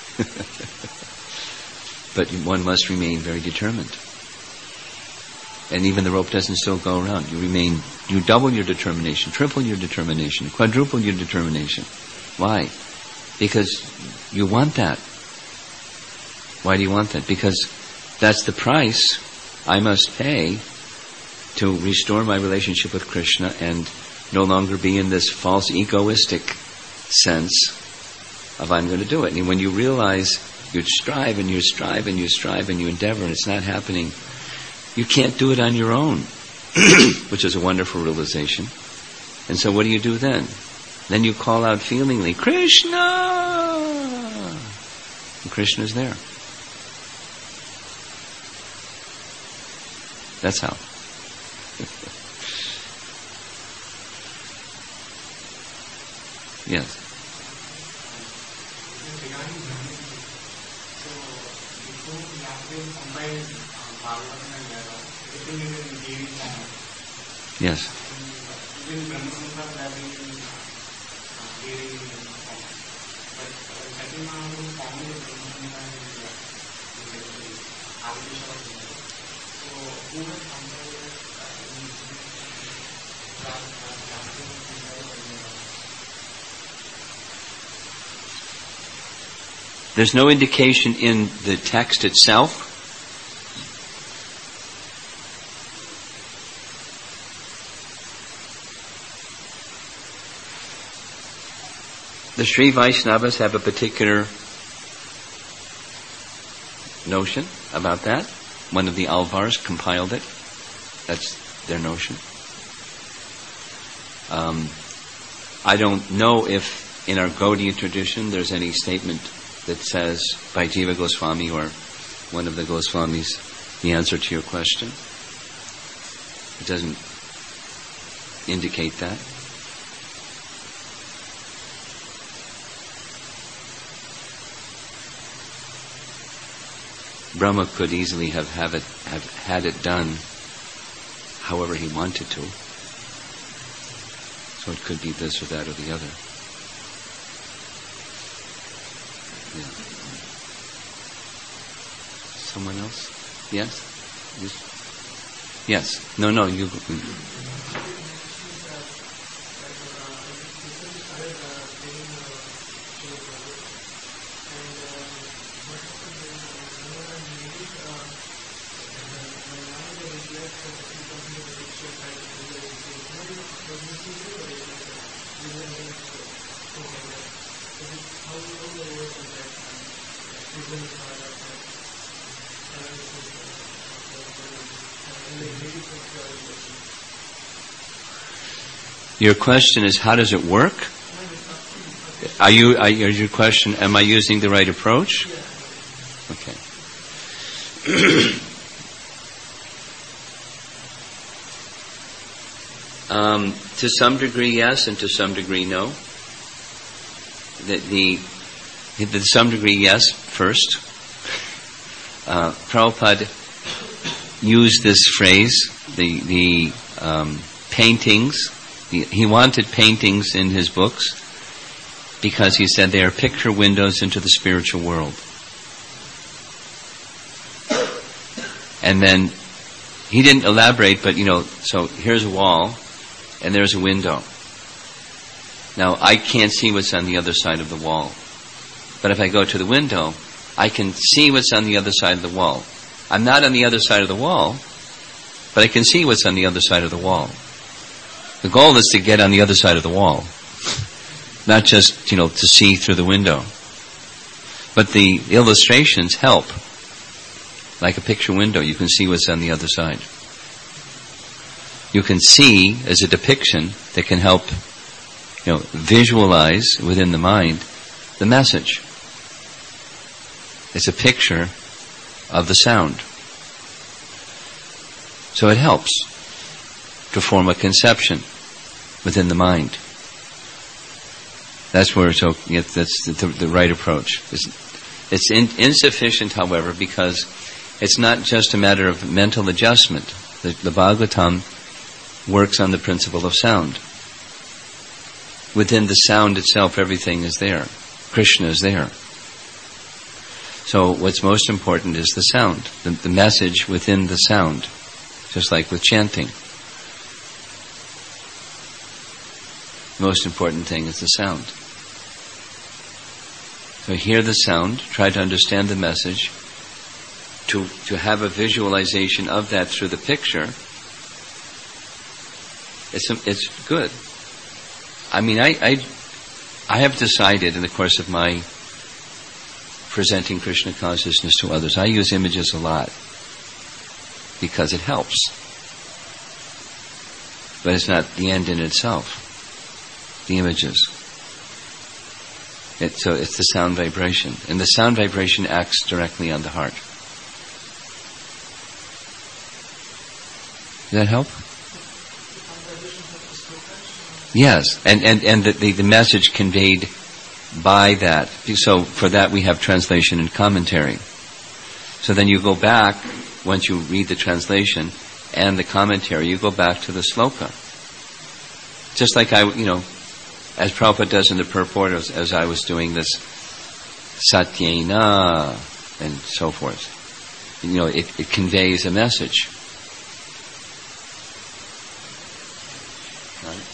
But one must remain very determined. And even the rope doesn't still go around. You double your determination, triple your determination, quadruple your determination. Why? Because you want that. Why do you want that? Because that's the price I must pay to restore my relationship with Krishna and no longer be in this false egoistic sense of I'm going to do it. And when you realize you strive and you strive and you strive and you endeavor and it's not happening, you can't do it on your own, which is a wonderful realization. And so what do you do then? Then you call out feelingly, Krishna! And Krishna's there. That's how. Yes. Yes. There's no indication in the text itself. The Sri Vaishnavas have a particular notion about that. One of the Alvars compiled it. That's their notion. I don't know if in our Gaudiya tradition there's any statement that says by Jiva Goswami or one of the Goswamis the answer to your question. It doesn't indicate that. Brahma could easily have had it done however he wanted to. So it could be this or that or the other. Yeah. Someone else? Yes? Yes. No, you... Your question is, how does it work? Your question, am I using the right approach? Okay. To some degree, yes, and to some degree, no. To some degree, yes, first. Prabhupada used this phrase, the paintings. He wanted paintings in his books because he said they are picture windows into the spiritual world. And then he didn't elaborate, but so here's a wall and there's a window. Now I can't see what's on the other side of the wall. But if I go to the window, I can see what's on the other side of the wall. I'm not on the other side of the wall, but I can see what's on the other side of the wall. The goal is to get on the other side of the wall. not just, to see through the window. But the illustrations help. Like a picture window, you can see what's on the other side. You can see as a depiction that can help, visualize within the mind the message. It's a picture of the sound. So it helps to form a conception within the mind. That's where that's the right approach. It's insufficient, however, because it's not just a matter of mental adjustment. The Bhagavatam works on the principle of sound. Within the sound itself, everything is there. Krishna is there. So what's most important is the sound, the message within the sound, just like with chanting. The most important thing is the sound. So hear the sound, try to understand the message, to have a visualization of that through the picture. It's good. I mean, I have decided in the course of my presenting Krishna consciousness to others, I use images a lot because it helps. But it's not the end in itself, the images. So it's the sound vibration. And the sound vibration acts directly on the heart. Does that help? Yes, and the message conveyed by that. So for that we have translation and commentary. So then you go back, once you read the translation and the commentary, you go back to the sloka. Just like as Prabhupada does in the purport, as I was doing this, Satyena, and so forth. It conveys a message. Right?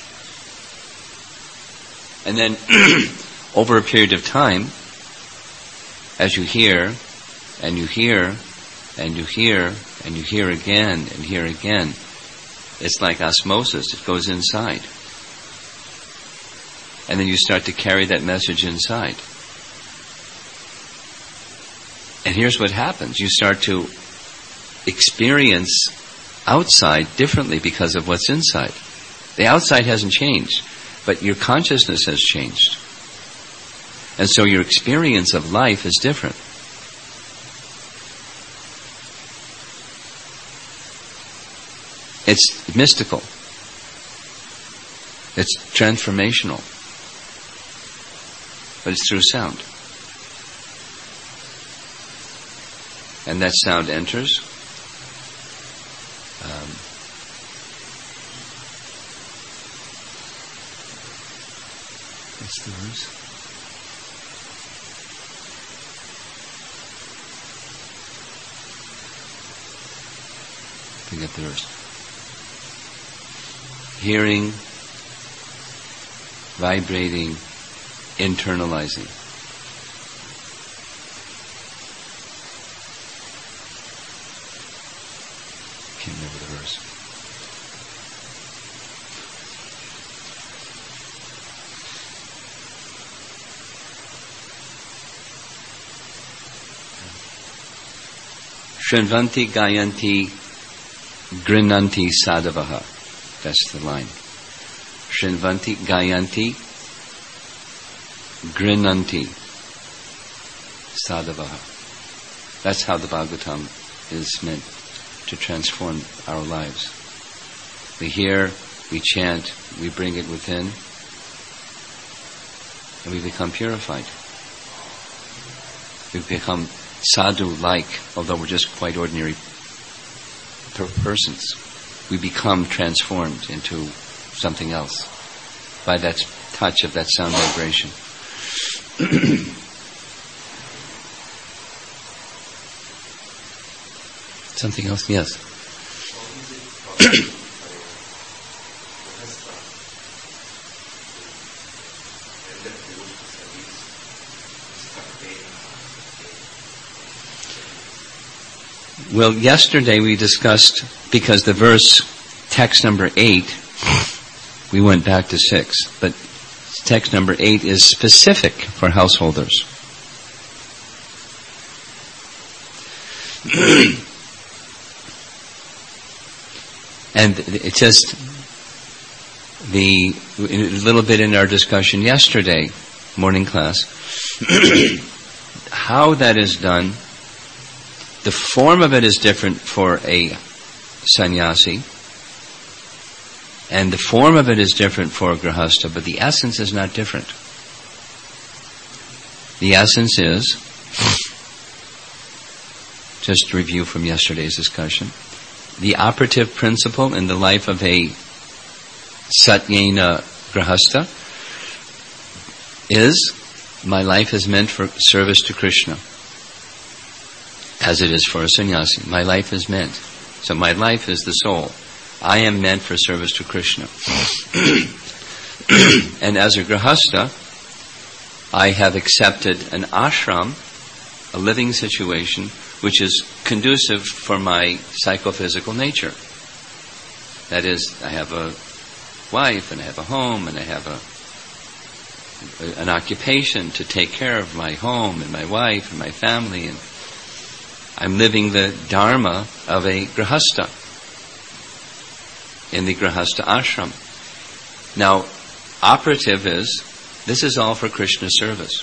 And then, over a period of time, as you hear, and you hear, and you hear, and you hear again, and hear again, it's like osmosis. It goes inside. And then you start to carry that message inside. And here's what happens. You start to experience outside differently because of what's inside. The outside hasn't changed, but your consciousness has changed. And so your experience of life is different. It's mystical. It's transformational. But it's through sound. And that sound enters. What's the verse? Forget the verse. Hearing, vibrating, internalizing. Can't remember the verse. Shrinvanti gayanti grinanti sadhavaha. That's the line. Shrinvanti gayanti grinanti sadhavaha. That's how the Bhagavatam is meant to transform our lives. We hear, we chant, we bring it within, and we become purified. We become sadhu-like, although we're just quite ordinary persons. We become transformed into something else by that touch of that sound vibration. Something else? Yes. Well, yesterday we discussed, because the verse, text number 8, we went back to 6, but text number 8 is specific for householders. And it's just a little bit in our discussion yesterday, morning class, how that is done. The form of it is different for a sannyasi, and the form of it is different for a grihastha, but the essence is not different. The essence is, just to review from yesterday's discussion, the operative principle in the life of a satyena grihastha is, my life is meant for service to Krishna, as it is for a sannyasi. My life is meant. So my life is the soul. I am meant for service to Krishna. And as a grihastha, I have accepted an ashram, a living situation, which is conducive for my psychophysical nature. That is, I have a wife, and I have a home, and I have an occupation to take care of my home, and my wife, and my family, and I'm living the dharma of a grihastha in the grihastha ashram. Now, operative is, this is all for Krishna's service.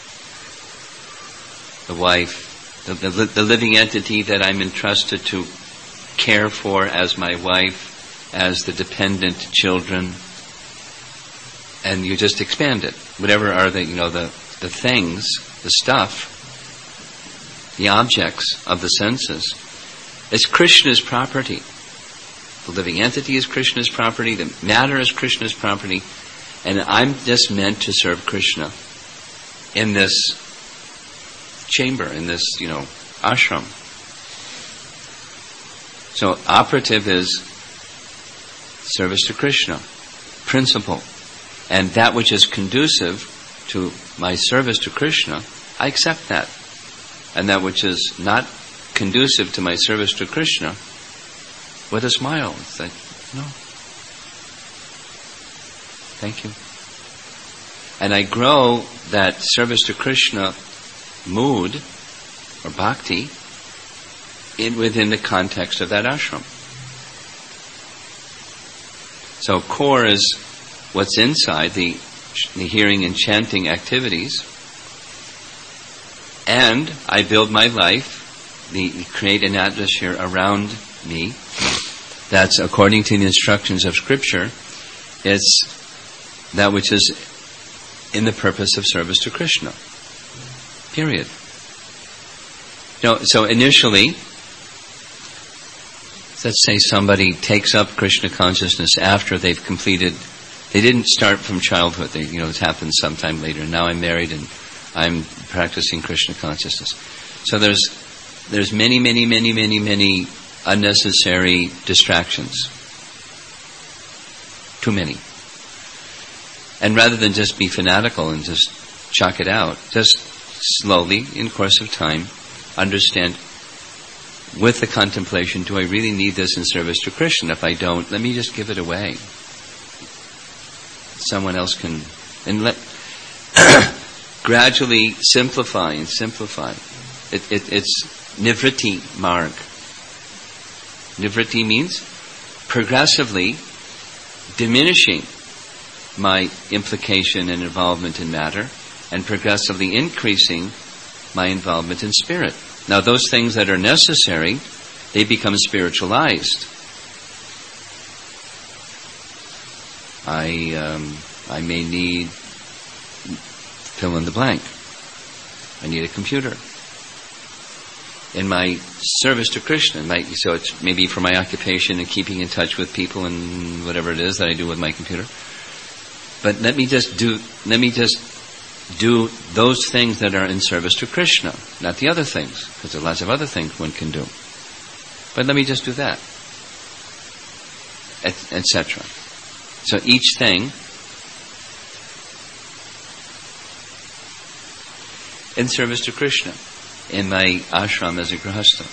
The wife, the living entity that I'm entrusted to care for as my wife, as the dependent children, and you just expand it. Whatever are the things, the stuff, the objects of the senses, it's Krishna's property. The living entity is Krishna's property, the matter is Krishna's property, and I'm just meant to serve Krishna in this chamber, in this, ashram. So operative is service to Krishna, principle. And that which is conducive to my service to Krishna, I accept that. And that which is not conducive to my service to Krishna, with a smile, it's like, no. Thank you. And I grow that service to Krishna mood, or bhakti, within the context of that ashram. So core is what's inside the hearing and chanting activities, and I build my life, create an atmosphere around me that's according to the instructions of Scripture. It's that which is in the purpose of service to Krishna. Period. So initially, let's say somebody takes up Krishna consciousness after they've completed. They didn't start from childhood. It's happened sometime later. Now I'm married and I'm practicing Krishna consciousness. So there's many, many, many, many, many unnecessary distractions. Too many. And rather than just be fanatical and just chuck it out, just slowly, in course of time, understand with the contemplation, do I really need this in service to Krishna? If I don't, let me just give it away. Someone else can, and let gradually simplify and simplify. It's nivritti marg. Nivritti means progressively diminishing my implication and involvement in matter, and progressively increasing my involvement in spirit. Now, those things that are necessary, they become spiritualized. I may need fill in the blank. I need a computer. In my service to Krishna, so it's maybe for my occupation and keeping in touch with people and whatever it is that I do with my computer. But let me just do those things that are in service to Krishna, not the other things, because there are lots of other things one can do. But let me just do that, etc. So each thing in service to Krishna in my ashram as a grihastha,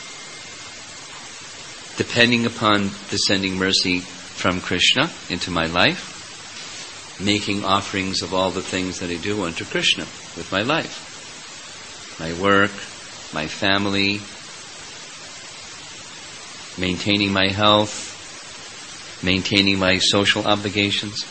depending upon descending mercy from Krishna into my life, making offerings of all the things that I do unto Krishna with my life. My work, my family, maintaining my health, maintaining my social obligations.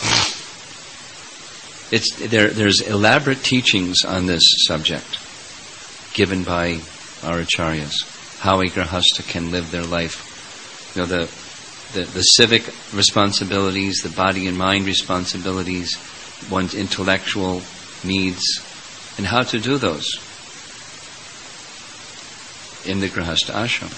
There's elaborate teachings on this subject given by our acharyas, how a grahastha can live their life. You know, the civic responsibilities, the body and mind responsibilities, one's intellectual needs, and how to do those in the grahastha ashram.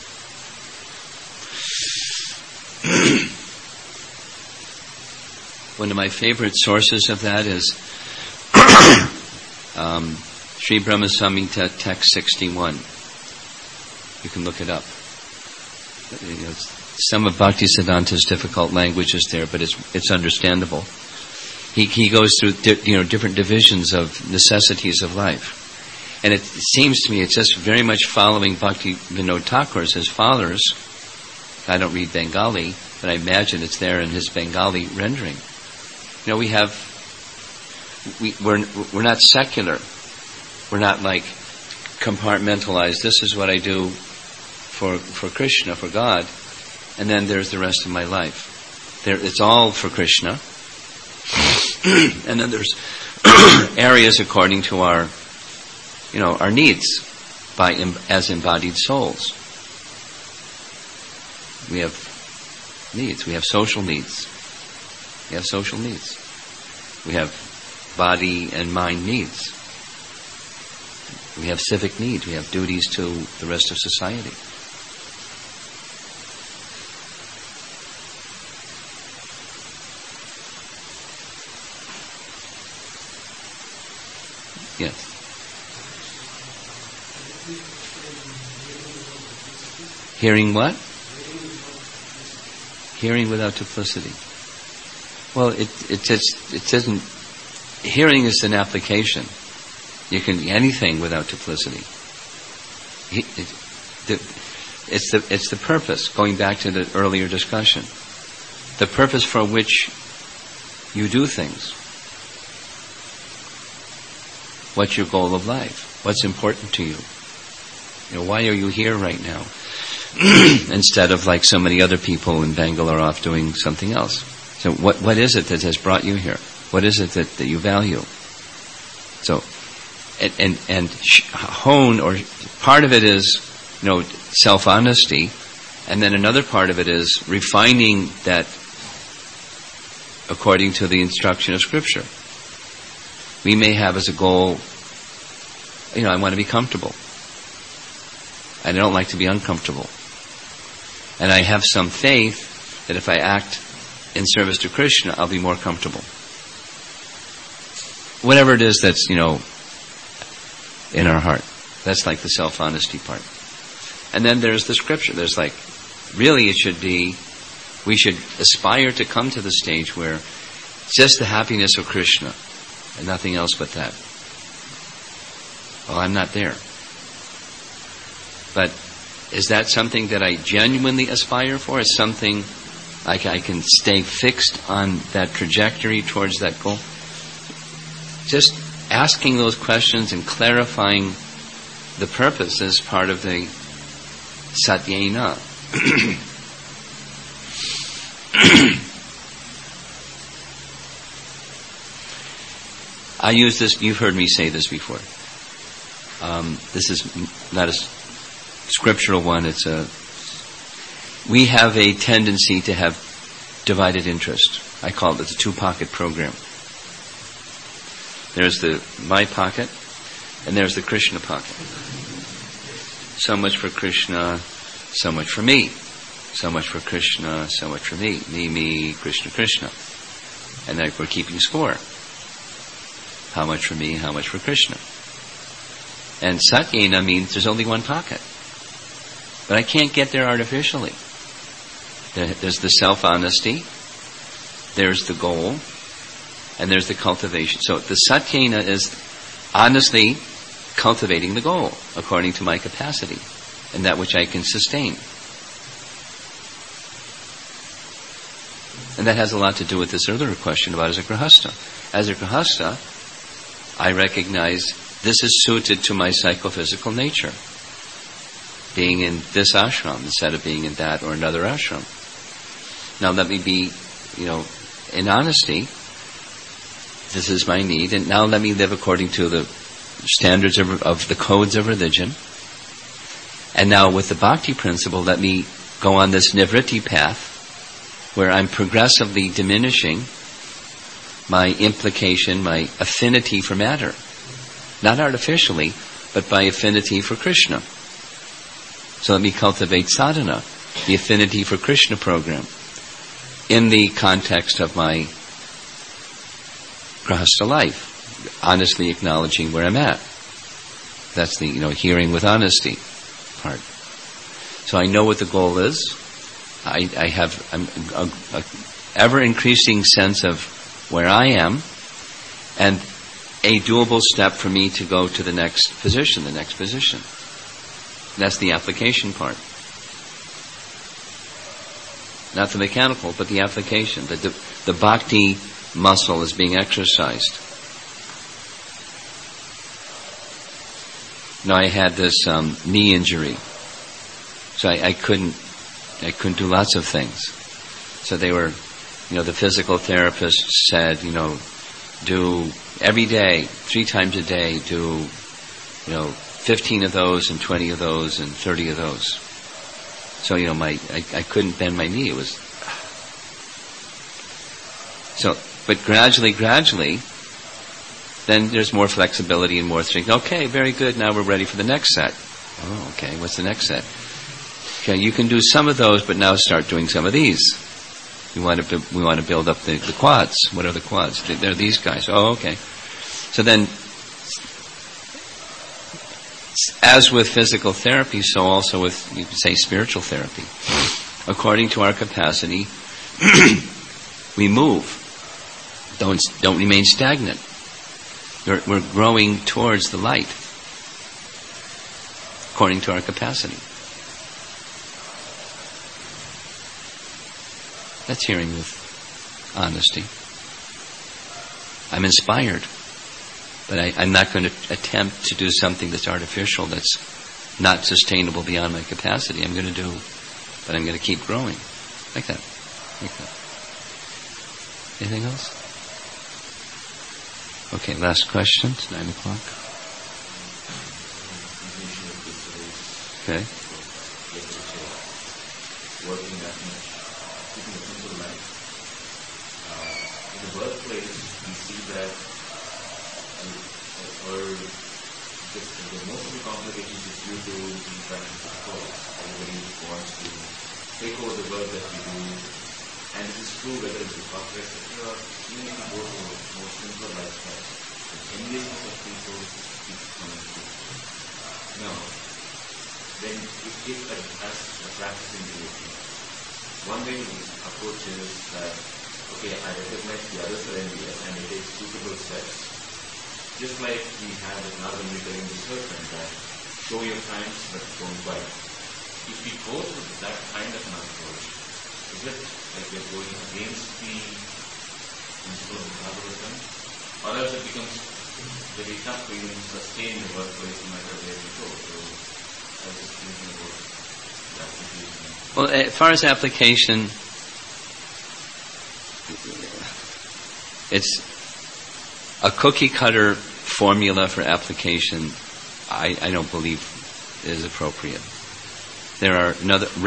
One of my favorite sources of that is Sri Brahma Samhita text 61. You can look it up. You know, some of Bhaktisiddhanta's difficult language is there, but it's understandable. He goes through different divisions of necessities of life. And it seems to me it's just very much following Bhakti Vinod Thakur's, his father's. I don't read Bengali, but I imagine it's there in his Bengali rendering. You know, we're not secular. We're not like compartmentalized. This is what I do for Krishna, for God, and then there's the rest of my life. It's all for Krishna, and then there's areas according to our needs as embodied souls. We have needs. We have social needs. We have social needs. We have body and mind needs. We have civic needs. We have duties to the rest of society. Yes. Hearing what? Hearing without duplicity. Well, it doesn't. Hearing is an application. You can do anything without duplicity. It's the purpose. Going back to the earlier discussion, the purpose for which you do things. What's your goal of life? What's important to you? You know, why are you here right now? Instead of like so many other people in Bangalore off doing something else. So what is it that has brought you here? What is it that you value? So, and hone, or part of it is, self-honesty, and then another part of it is refining that according to the instruction of Scripture. We may have as a goal, I want to be comfortable. I don't like to be uncomfortable. And I have some faith that if I act in service to Krishna, I'll be more comfortable. Whatever it is that's, in our heart. That's like the self-honesty part. And then there's the Scripture. There's like, really it should be, we should aspire to come to the stage where it's just the happiness of Krishna and nothing else but that. Well, I'm not there. But is that something that I genuinely aspire for? Is something I can stay fixed on that trajectory towards that goal? Just asking those questions and clarifying the purpose is part of the satyena. I use this, you've heard me say this before. This is not a scriptural one, we have a tendency to have divided interest. I call it the two-pocket program. There's my pocket, and there's the Krishna pocket. So much for Krishna, so much for me. So much for Krishna, so much for me. Me, Krishna, Krishna. And then we're keeping score. How much for me, how much for Krishna. And satyena means there's only one pocket. But I can't get there artificially. There's the self-honesty, there's the goal, and there's the cultivation. So the satyena is honestly cultivating the goal according to my capacity and that which I can sustain. And that has a lot to do with this earlier question about as a grihastha. As a grihastha, I recognize this is suited to my psychophysical nature. Being in this ashram instead of being in that or another ashram. Now let me be, in honesty, this is my need, and now let me live according to the standards of the codes of religion. And now with the bhakti principle, let me go on this nivritti path, where I'm progressively diminishing my implication, my affinity for matter. Not artificially, but by affinity for Krishna. So let me cultivate sadhana, the affinity for Krishna program, in the context of my grihastha life, honestly acknowledging where I'm at. That's the, hearing with honesty part. So I know what the goal is. I have an ever increasing sense of where I am, and a doable step for me to go to the next position. That's the application part. Not the mechanical, but the application. The bhakti muscle is being exercised. Now I had this knee injury, so I couldn't do lots of things. So they were, the physical therapist said, do every day, 3 times a day, do, 15 of those and 20 of those and 30 of those. So, I couldn't bend my knee. It was, so, but gradually, then there's more flexibility and more things. Okay, very good. Now we're ready for the next set. Oh, okay. What's the next set? Okay, you can do some of those, but now start doing some of these. We want to build up the quads. What are the quads? They're these guys. Oh, okay. So then, as with physical therapy, so also with, you could say, spiritual therapy. According to our capacity, we move. Don't remain stagnant. We're growing towards the light, according to our capacity. That's hearing with honesty. I'm inspired, but I'm not going to attempt to do something that's artificial, that's not sustainable beyond my capacity. I'm going to do, but I'm going to keep growing. Like that. Anything else? Okay, last question. It's 9:00. Okay.
Working that much, keeping a simple life. In the workplace, we see that, the most of the complications is due to interactions with colleagues. Everybody wants to take over the work that we do, and this is true whether it's a corporate sector or even if you go to a more simpler lifestyle. The engagements of people keep coming through. Now, then if as a practicing deity, one way to approach is that, okay, I recognize the others are envious and I take suitable steps. Just like we have another military discussion that show your times but don't bite. If we go to that kind of an approach, is it like we're going against the principle of metabolism? Or else it becomes very tough to even sustain the workplace no matter where we go. So I was just thinking about the application.
Well, as far as application, it's a cookie cutter formula for application. I don't believe is appropriate. There are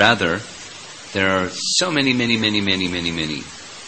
so many.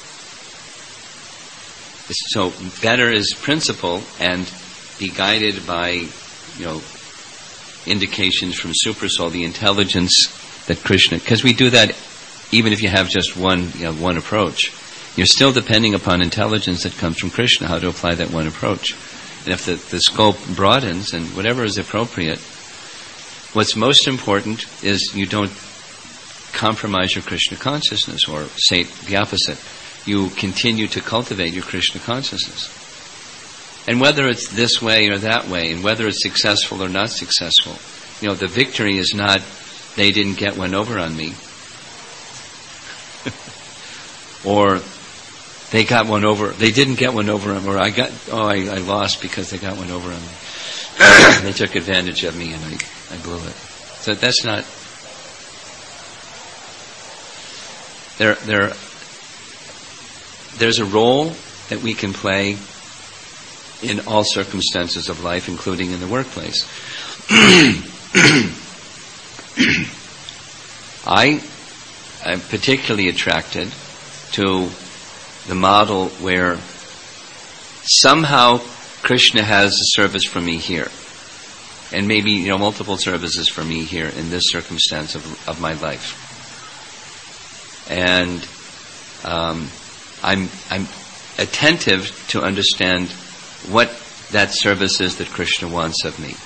So better is principle and be guided by, indications from Supersoul, the intelligence that Krishna, because we do that even if you have just one approach. You're still depending upon intelligence that comes from Krishna, how to apply that one approach. And if the scope broadens and whatever is appropriate, what's most important is you don't compromise your Krishna consciousness, or say the opposite. You continue to cultivate your Krishna consciousness. And whether it's this way or that way, and whether it's successful or not successful, the victory is not, they didn't get one over on me. or they got one over. They didn't get one over him, or I lost because they got one over him. They took advantage of me, and I blew it. So that's not. There's a role that we can play in all circumstances of life, including in the workplace. I'm particularly attracted to the model where somehow Krishna has a service for me here, and maybe multiple services for me here in this circumstance of my life, and I'm attentive to understand what that service is that Krishna wants of me.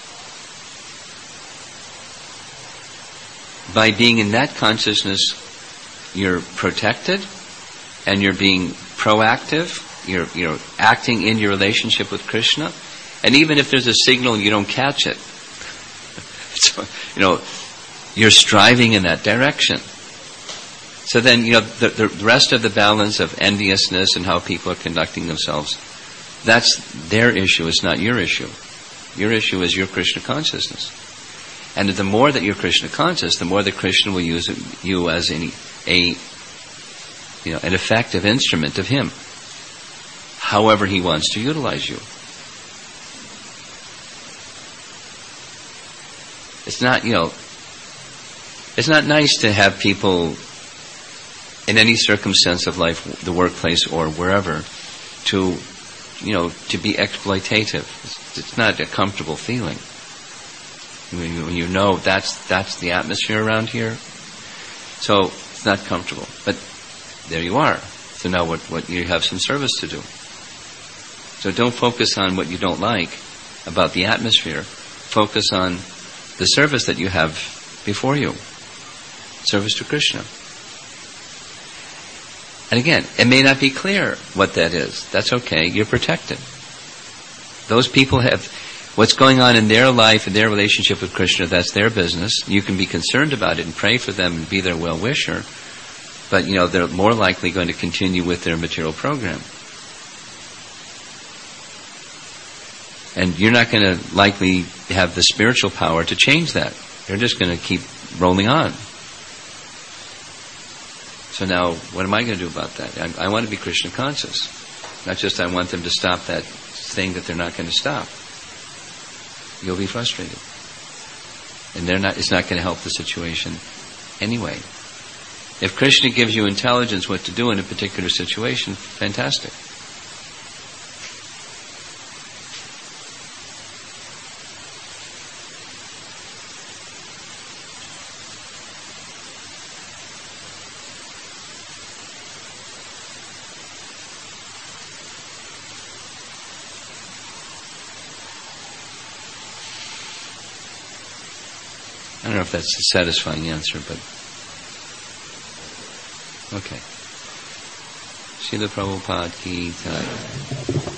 By being in that consciousness, you're protected, and you're being proactive. You're acting in your relationship with Krishna, and even if there's a signal you don't catch it, so, you're striving in that direction. So then, the rest of the balance of enviousness and how people are conducting themselves, that's their issue. It's not your issue. Your issue is your Krishna consciousness. And the more that you're Krishna conscious, the more that Krishna will use you as an effective instrument of Him, however He wants to utilize you. It's not nice to have people in any circumstance of life, the workplace or wherever, to be exploitative. It's not a comfortable feeling. When that's the atmosphere around here, so it's not comfortable. But there you are. So now what you have some service to do. So don't focus on what you don't like about the atmosphere. Focus on the service that you have before you. Service to Krishna. And again, it may not be clear what that is. That's okay. You're protected. Those people have what's going on in their life, in their relationship with Krishna, that's their business. You can be concerned about it and pray for them and be their well-wisher, but they're more likely going to continue with their material program. And you're not going to likely have the spiritual power to change that. You're just going to keep rolling on. So now, what am I going to do about that? I want to be Krishna conscious. Not just I want them to stop that thing that they're not going to stop. You'll be frustrated. And it's not going to help the situation anyway. If Krishna gives you intelligence what to do in a particular situation, fantastic. I don't know if that's a satisfying answer, but okay. Srila Prabhupada ki jai.